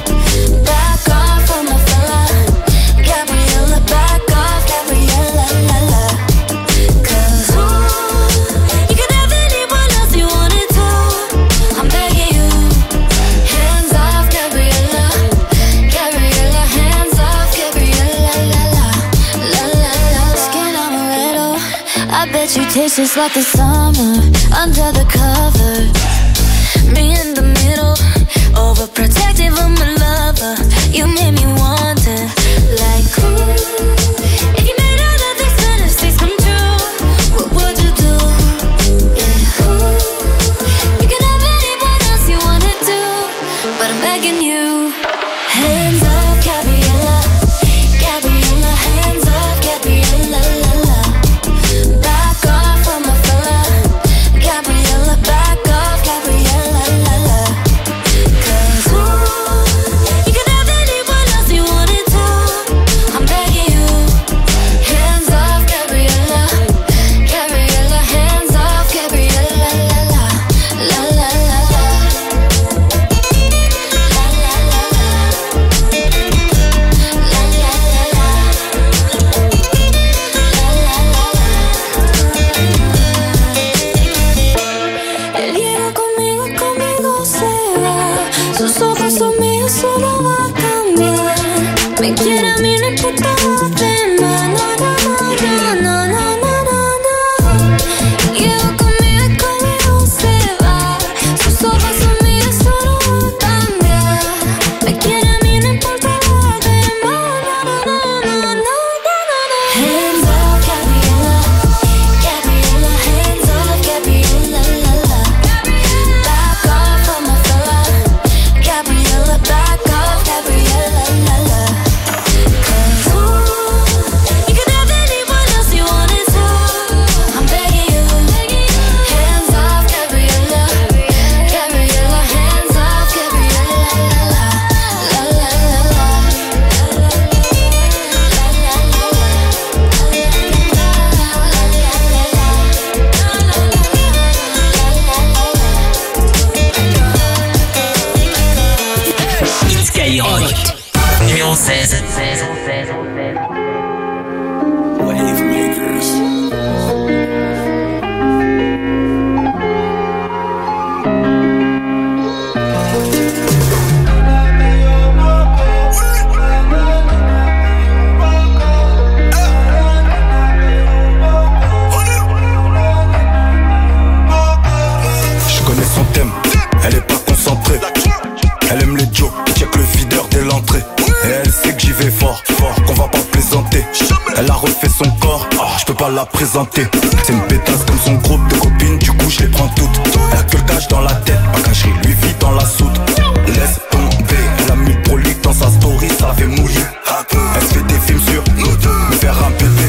You taste just like the summer under the cover. Me in the middle, overprotective of my lover. You made me want it, like ooh. If you made all of these fantasies come true, what would you do? Yeah, ooh. You can have anyone else you wanna do, but I'm begging you. Hands off, Gabriella, Gabriella, hands off, Gabriella, la la. La présenter, c'est une pétasse comme son groupe de copines, du coup je les prends toutes. Elle a que le cash dans la tête, ma cacherie lui vit dans la soude. Laisse tomber, elle a mis le prolique dans sa story, ça fait mouiller. Elle se fait des films sur nous deux, me faire un bébé.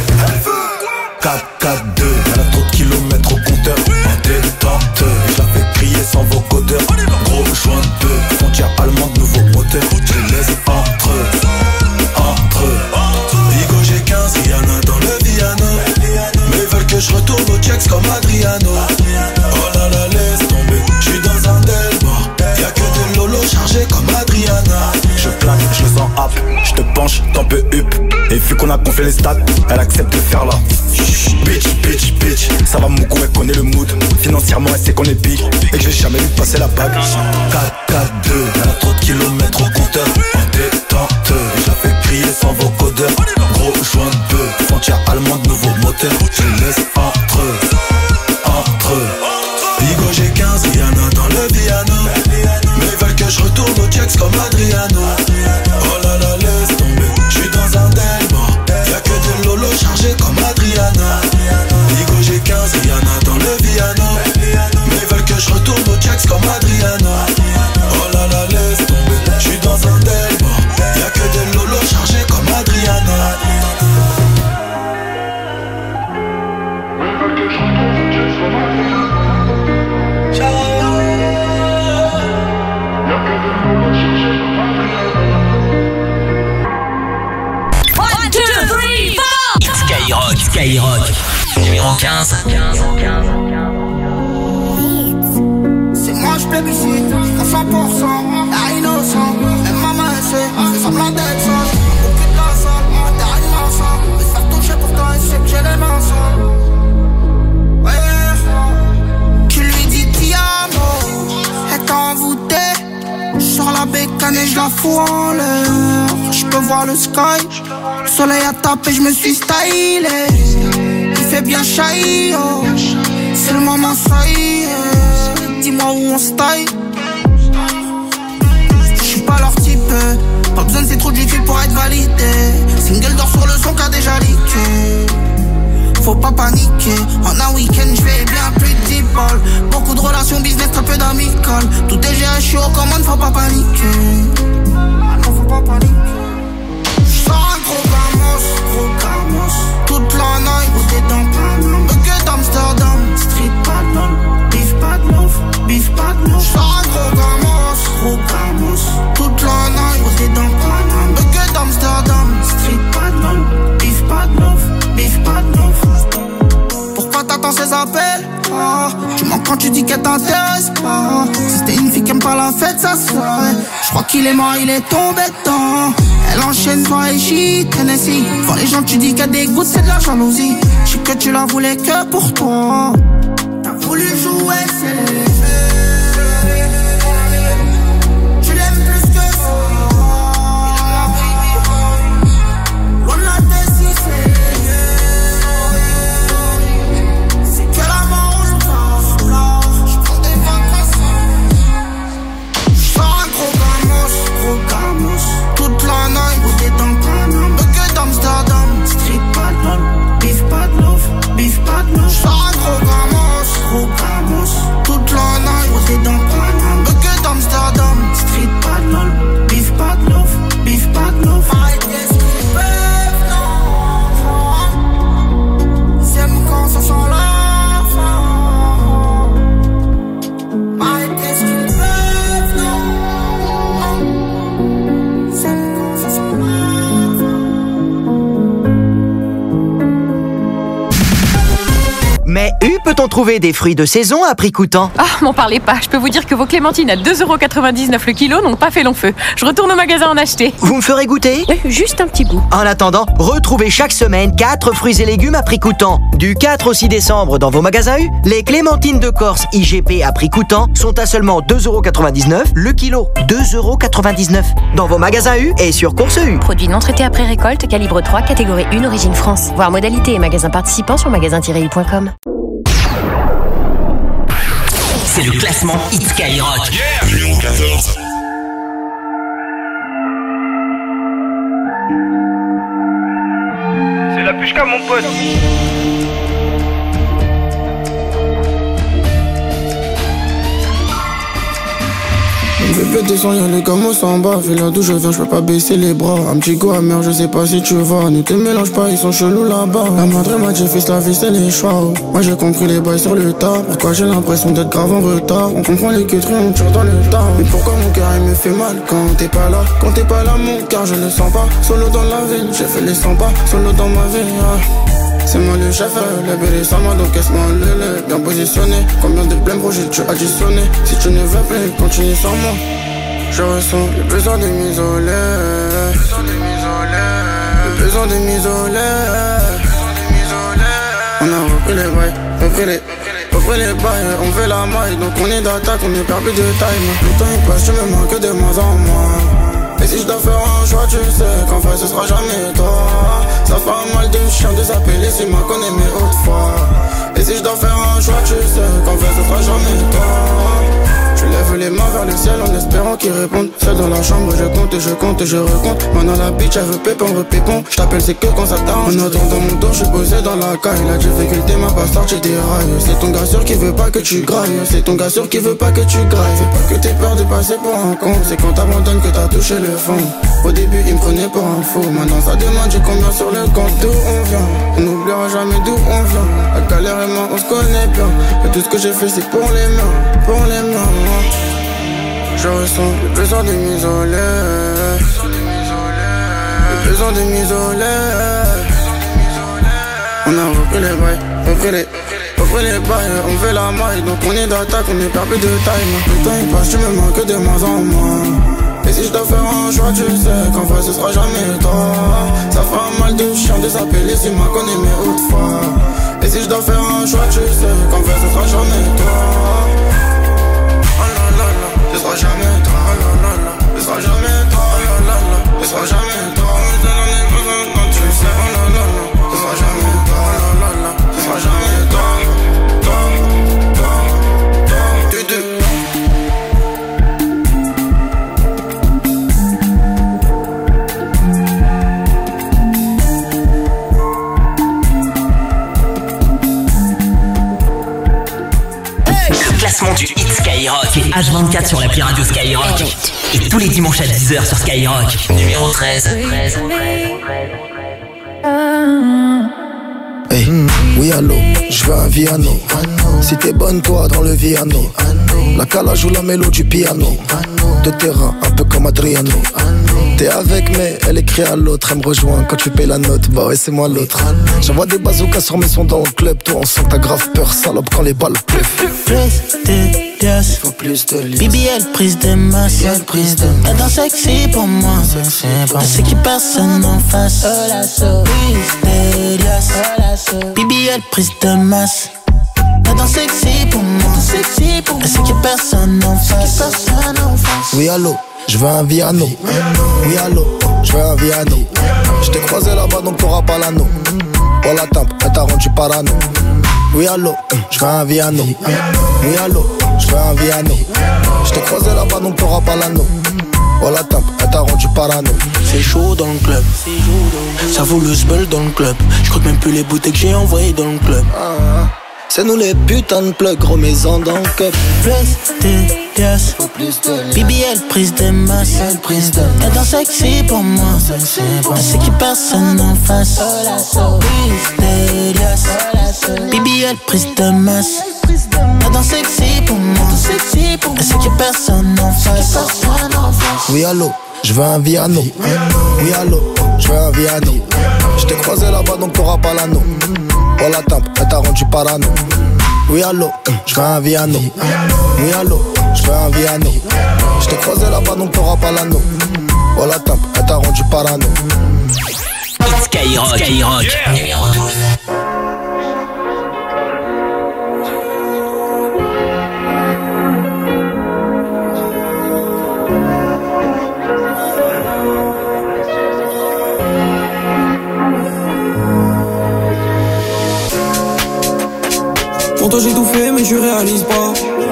quatre quatre deux, elle a trop de kilomètres au compteur. En détente, je la fais crier sans vocodeur. Gros joint de deux, frontière allemande, nouveau moteur. Je laisse entre eux, entre eux. Bigo j'ai quinze, Rihanna dans le piano. Mais ils veulent que je retourne au checks comme Adriano. Oh là là, laisse tomber, j'suis dans un Delmore. Y'a que des lolos chargés comme Adriana. Je claque, je le sens hap, je te penche, t'en peux up. Et vu qu'on a gonflé les stats, elle accepte de faire là. Bitch, bitch, bitch, ça va mon coup, elle connaît le mood. Financièrement, elle sait qu'on est big et que j'ai jamais vu passer la bague. quatre quatre deux, elle a trop de kilomètres au compteur. En détente, je la fais crier sans vocodeur. Gros joint de deux, frontière allemande, nouveau moteur. Je laisse entre eux, entre eux. Bigo j'ai quinze, Rihanna dans le piano. Mais ils veulent que je retourne au checks comme Adriano. Oh là là, laisse tomber, j'suis dans un Delmore. Y'a que des lolos chargés comme Adriano. Rihanna. Nico j'ai quinze, Rihanna dans le piano. Mais ils veulent que je retourne aux checks comme Adriana. Oh là là laisse tomber, j'suis dans un delma. Y'a que des lolos chargés comme Adriana. Skyrock, Skyrock, numéro quinze. C'est moi j'plébiscite à cent pour cent, à innocent. Même maman elle sait, c'est semblant d'être sage. Aucune de la salle, t'es innocent. Mais se faire toucher pourtant elle sait que j'ai les mains sales. Ouais, tu lui dis ti amo, elle t'a envoûté. J'sors la bécane et j'la fous en l'air. J'peux voir le sky. Le soleil a tapé, je me suis stylé. Il fait bien chahi, oh. C'est le moment, ça y est. Dis-moi où on style. J'suis pas leur type. Pas besoin de c'est trop du cul pour être validé. Single d'or sur le son qu'a déjà leaké. Faut pas paniquer. En un week-end, j'vais bien plus de dix balles. Beaucoup de relations business, très peu d'amicales. Tout est géré, j'suis aux commandes, faut pas paniquer. Ah non, faut pas paniquer. J'sors un gros gamos, gros gamos. Toute la night, beauté dans Paname. Bucket d'Amsterdam, street bad love. Beef bad love, beef bad love. J'sors un gros gamos, gros gamos. Toute la night, beauté dans Paname. Bucket d'Amsterdam, street bad love. Beef bad love, beef bad love. Pourquoi t'attends ces appels? Ah, tu manques quand tu dis qu'elle t'intéresse pas. Si c'était une fille qui aime pas la fête, ça serait. J'crois qu'il est mort, il est tombé dedans. Elle enchaîne soirée shit, Tennessee. Quand les gens tu dis qu'il y a des gouttes, c'est de la jalousie. J'sais que tu la voulais que pour toi. T'as voulu jouer, c'est les tu l'aimes plus que ça. Loin de la décision, c'est que la mort je passe là. J'prends des vacances. J'sors un gros gamos, gros gamos. Toute la night, beauté dans Paname. Bucket d'Amsterdam, street bad love. Beef bad love, beef bad love. J'sors un gros gamos, gros gamos. Toute la night, beauté dans Paname. Bucket d'Amsterdam, street bad love. Beef bad love, beef bad love. Arrêtez ce qu'ils peuvent, non. Ils aiment quand ça sent la fin. Arrêtez ce qu'ils peuvent, non. Ils aiment quand ça sent la fin. Mais U, peut-on trouver des fruits de saison à prix coûtant? Ah, m'en parlez pas. Je peux vous dire que vos clémentines à deux euros quatre-vingt-dix-neuf le kilo n'ont pas fait long feu. Je retourne au magasin en acheter. Vous me ferez goûter? Oui, juste un petit bout. En attendant, retrouvez chaque semaine quatre fruits et légumes à prix coûtant. Du quatre au six décembre dans vos magasins U, les clémentines de Corse I G P à prix coûtant sont à seulement deux euros quatre-vingt-dix-neuf le kilo. deux euros quatre-vingt-dix-neuf dans vos magasins U et sur Course U. Produit non traité après récolte, calibre trois, catégorie un, origine France. Voir modalité et magasins participants sur magasin tiret u point com. C'est le classement Hit Skyrock. Yeah. Numéro quatorze. C'est la pushka mon pote. On me fait péter sans y aller comme au samba. Fais là d'où je viens, je peux pas baisser les bras. Un petit go amer, je sais pas si tu vois. Ne te mélange pas, ils sont chelous là-bas. La madre m'a dit fils, la vie c'est les choix. Moi j'ai compris les bails sur le tas. Pourquoi j'ai l'impression d'être grave en retard? On comprend les queuteries, on tire dans le tas. Mais pourquoi mon cœur il me fait mal quand t'es pas là? Quand t'es pas là mon cœur je le sens pas. Solo dans la ville, j'ai fait les cent pas. Solo dans ma vie, ah. C'est moi le chef, le bébé sans moi, donc caisse-moi le lait. Bien positionné, combien de blèmes projets tu as additionné? Si tu ne veux plus, continue sans moi. Je ressens le besoin de m'isoler. Le besoin de m'isoler. On a repris les bails, repris les, repris les bails. On fait la maille, donc on est d'attaque, on est perdu de taille. Le temps il passe, je me manque de moins en moins. Et si je dois faire un choix, tu sais qu'en vrai ce sera jamais toi. Ça fait mal de chien de s'appeler si ma connaît mes hautes fois. Et si je dois faire un choix, tu sais qu'en vrai ce sera jamais toi. Je Je lève les mains vers le ciel en espérant qu'ils répondent. Seul dans la chambre, je compte et je compte et je recompte. Maintenant la bitch, elle veut pépon, veut pépon. Je t'appelle, c'est que quand ça t'arrange. En attendant mon dos, je suis posé dans la caille. La difficulté m'a pas sorti des rails. C'est ton gars sûr qui veut pas que tu grailles. C'est ton gars sûr qui veut pas que tu grailles. Fais pas que t'aies peur de passer pour un con. C'est quand t'abandonnes que t'as touché le fond. Au début, il me prenait pour un fou. Maintenant ça demande, j'ai combien sur le compte. D'où on vient, on n'oubliera jamais d'où on vient. La galère et moi, on se connaît bien. Et tout ce que j'ai fait, c'est pour les mains, pour les mains. Je ressens le besoin de m'isoler. Le besoin de m'isoler. On a repris les bails, repris les, repris les bails. On fait la maille, donc on est d'attaque, on est perdu de taille. Le temps il passe, tu me manques de moins en moins. Et si je dois faire un choix, tu sais qu'en face ce sera jamais toi. Ça fera mal de chien de s'appeler si ma connaît mes hautes fois. Et si je dois faire un choix, tu sais qu'en fait ce sera jamais toi. Oh là là là, ce sera jamais toi. Oh là là là, ce sera jamais toi. Oh là là là, ce sera jamais toi. Mais t'en as besoin quand tu sais. Oh là là là, ce sera jamais toi. Oh là là là, ce sera jamais toi. Toi, toi, toi, tu deux. Classement du hit Skyrock et H vingt-quatre sur l'appli radio Skyrock. Et tous les dimanches à dix heures sur Skyrock. Numéro treize. Hey, oui allô, je veux un Viano. Si t'es bonne toi dans le Viano. La cala joue la mélo du piano. De terrain, un peu comme Adriano. T'es avec mais elle écrit à l'autre. Elle me rejoint quand tu payes la note. Bah ouais c'est moi l'autre. J'envoie des bazookas sur mes sons dans le club. Toi on sent que t'as grave peur salope quand les balles pleuvent. Plus de liasses, faut plus de liasses. B B L prise de masse, prise de masse. Elle danse sexy pour moi. Elle sait qu'il personne en face. Plus de liasses, B B L prise de masse. Elle danse sexy pour moi. Elle sait qu'il personne en face. Oui allô, je veux un Viano. Oui allô, je veux un Viano. Je t'ai croisé là-bas donc t'auras pas l'anneau. Oh la tempe, elle t'a rendu parano. Oui allô, je veux un Viano. Oui allô, je veux un Viano. Je t'ai croisé là-bas donc t'auras pas l'anneau. Oh la tempe, elle t'a rendu parano. C'est chaud dans le club. Ça vaut le sbel dans le club. Je crois même plus les bouteilles que j'ai envoyées dans le club. Ah, c'est nous les putains de plugs, gros maison dans le cup. Plus de liasses, B B L prise de masse. Elle danse sexy pour moi. Elle sait qu'il personne en face. Plus de liasses, B B L prise de masse. Elle danse sexy pour moi. Elle sait qu'il personne en face. Oui allô, je veux un Viano. Oui allô, je veux un Viano. Je t'ai croisé là-bas donc t'auras pas l'anneau. Oh la tempe, elle t'a rendu parano. Oui allô, je veux un Viano. Oui allô, je veux un Viano. Je t'ai croisé là-bas donc t'auras pas l'anneau. Oh la tempe, elle t'a rendu parano. Skyrock, Skyrock. Numéro douze. Pour toi j'ai tout fait mais je réalise pas.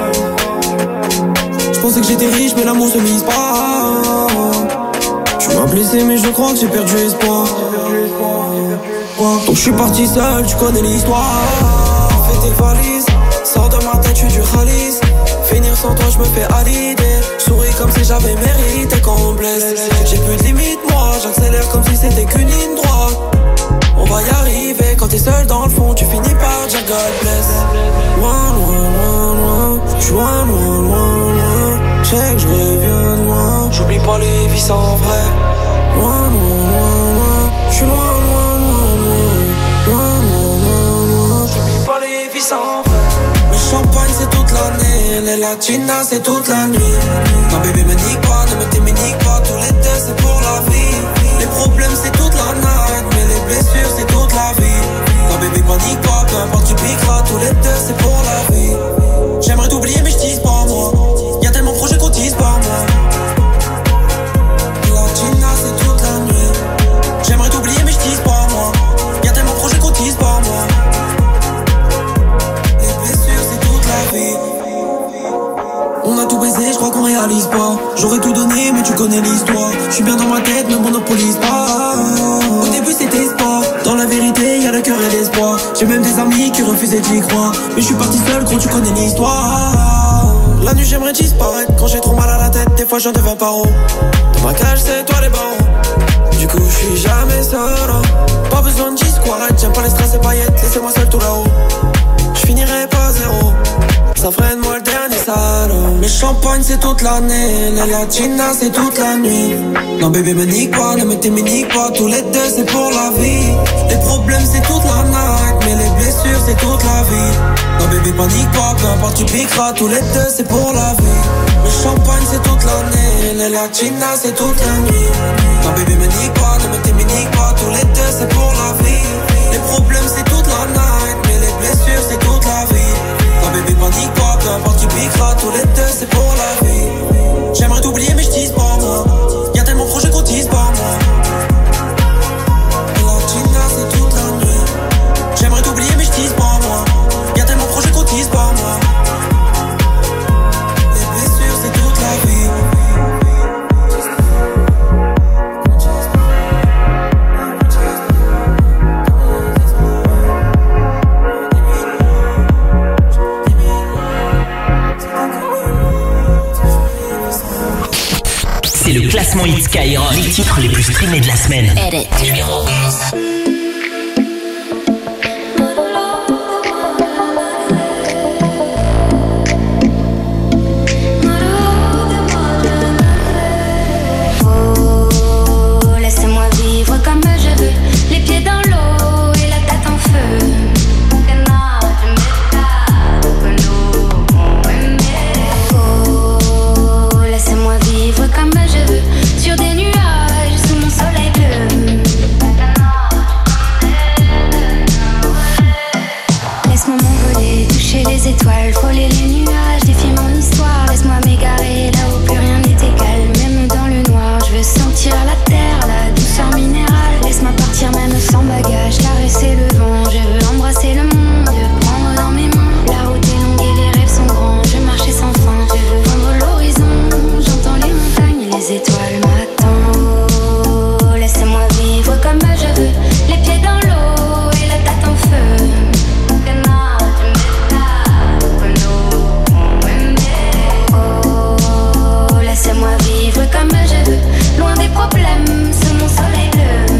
Je pensais que j'étais riche mais l'amour se mise pas. Tu m'as blessé mais je crois que j'ai perdu espoir. Donc je suis parti seul, tu connais l'histoire. Fais tes valises, sors de ma tête, je suis du Khalis. Finir sans toi je me fais à l'idée. Souris comme si j'avais mérité qu'on me blesse. J'ai plus de limite moi, j'accélère comme si c'était qu'une ligne droite. On va y arriver, quand t'es seul dans le fond, tu finis par dire God bless. Loin, loin, loin, loin, j'suis loin, loin, loin, loin. J'sais que j'reviens de loin, j'oublie pas les vies sans vrai. Loin, loin, loin, loin, j'suis loin, loin, loin, loin. Loin, loin, loin, loin, j'oublie pas les vies sans vrai. Le champagne c'est toute l'année, les latinas c'est toute la nuit. Non bébé me nique pas, ne me t'émenique pas, tous les deux c'est pour la vie. Les problèmes c'est toute la night, mais les blessures c'est toute la vie. Non bébé panique pas, peu importe tu piqueras, tous les deux c'est pour la vie. J'aimerais t'oublier mais je tease pas moi. Y'a tellement de projets qu'on tease par moi. Latina c'est toute la nuit. J'aimerais t'oublier mais je tease pas moi. Y'a tellement de projets qu'on tease par moi. Les blessures c'est toute la vie. On a tout baisé connais l'histoire. Je suis bien dans ma tête, me monopolise pas. Au début c'était sport, dans la vérité y'a le cœur et l'espoir. J'ai même des amis qui refusaient d'y croire, mais je suis parti seul, gros tu connais l'histoire. La nuit j'aimerais disparaître, quand j'ai trop mal à la tête, des fois j'en deviens paro. Dans ma cage c'est toi les barreaux, du coup je suis jamais seul. Pas besoin de disquarette, j'aime pas les stress et paillettes, laissez-moi seul tout là-haut. Je finirai pas zéro, ça freine moi le dernier salaud. Mais champagne c'est toute l'année, les latinas c'est toute la nuit. Non bébé me nique pas, ne me t'éminique pas, tous les deux c'est pour la vie. Les problèmes c'est toute la night, mais les blessures c'est toute la vie. Non bébé panique pas, peu importe tu piqueras, tous les deux c'est pour la vie. Le champagne c'est toute l'année, les latinas c'est toute la nuit. Non bébé me nique pas, ne me t'éminique pas, tous les deux c'est pour la vie. Les problèmes c'est toute la night, mais les blessures c'est toute la vie. Non bébé panique pas, peu importe tu piqueras, tous les deux c'est pour la vie. J'aimerais t'oublier mais je dis pas moi, y'a tellement de projets qu'on dise pas moi. Les latinas c'est toute la nuit. J'aimerais t'oublier mais je dis pas moi, y'a tellement de projets qu'on dise pas moi. Les blessures c'est toute la vie. C'est le classement Hit Skyrock, les titres les plus streamés de la semaine. Edit. Numéro onze. Oh, laissez-moi vivre comme je veux, les pieds dans l'eau et la tête en feu. Oh, laissez-moi vivre comme je veux, sur des nuages sous mon soleil bleu. Laisse-moi m'envoler, toucher les étoiles, frôler les nuages, défier mon histoire. Laisse-moi m'égarer là où plus rien n'est égal, même dans le noir. Je veux sentir la terre, la douceur minérale. Laisse-moi partir même sans bagage, caresser le vent. Je veux embrasser le monde, prendre dans mes mains. La route est longue et les rêves sont grands. Je veux marcher sans fin, je veux vendre l'horizon. J'entends les montagnes et les étoiles m'attendent. Oh, laissez-moi vivre comme je veux, les pieds dans l'eau et la tête en feu. Oh, laissez-moi vivre comme je veux, loin des problèmes, sous mon soleil bleu.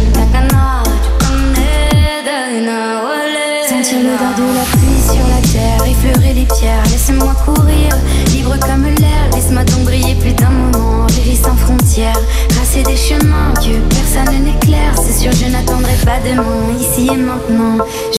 Sentir l'odeur de la pluie sur la terre, effleurer les pierres, laissez-moi courir, libre comme l'air. Laisse-moi donc briller plus d'un moment, vivre sans frontières, tracer des chemins que personne n'éclaire. C'est sûr je n'attendrai pas demain, ici et maintenant.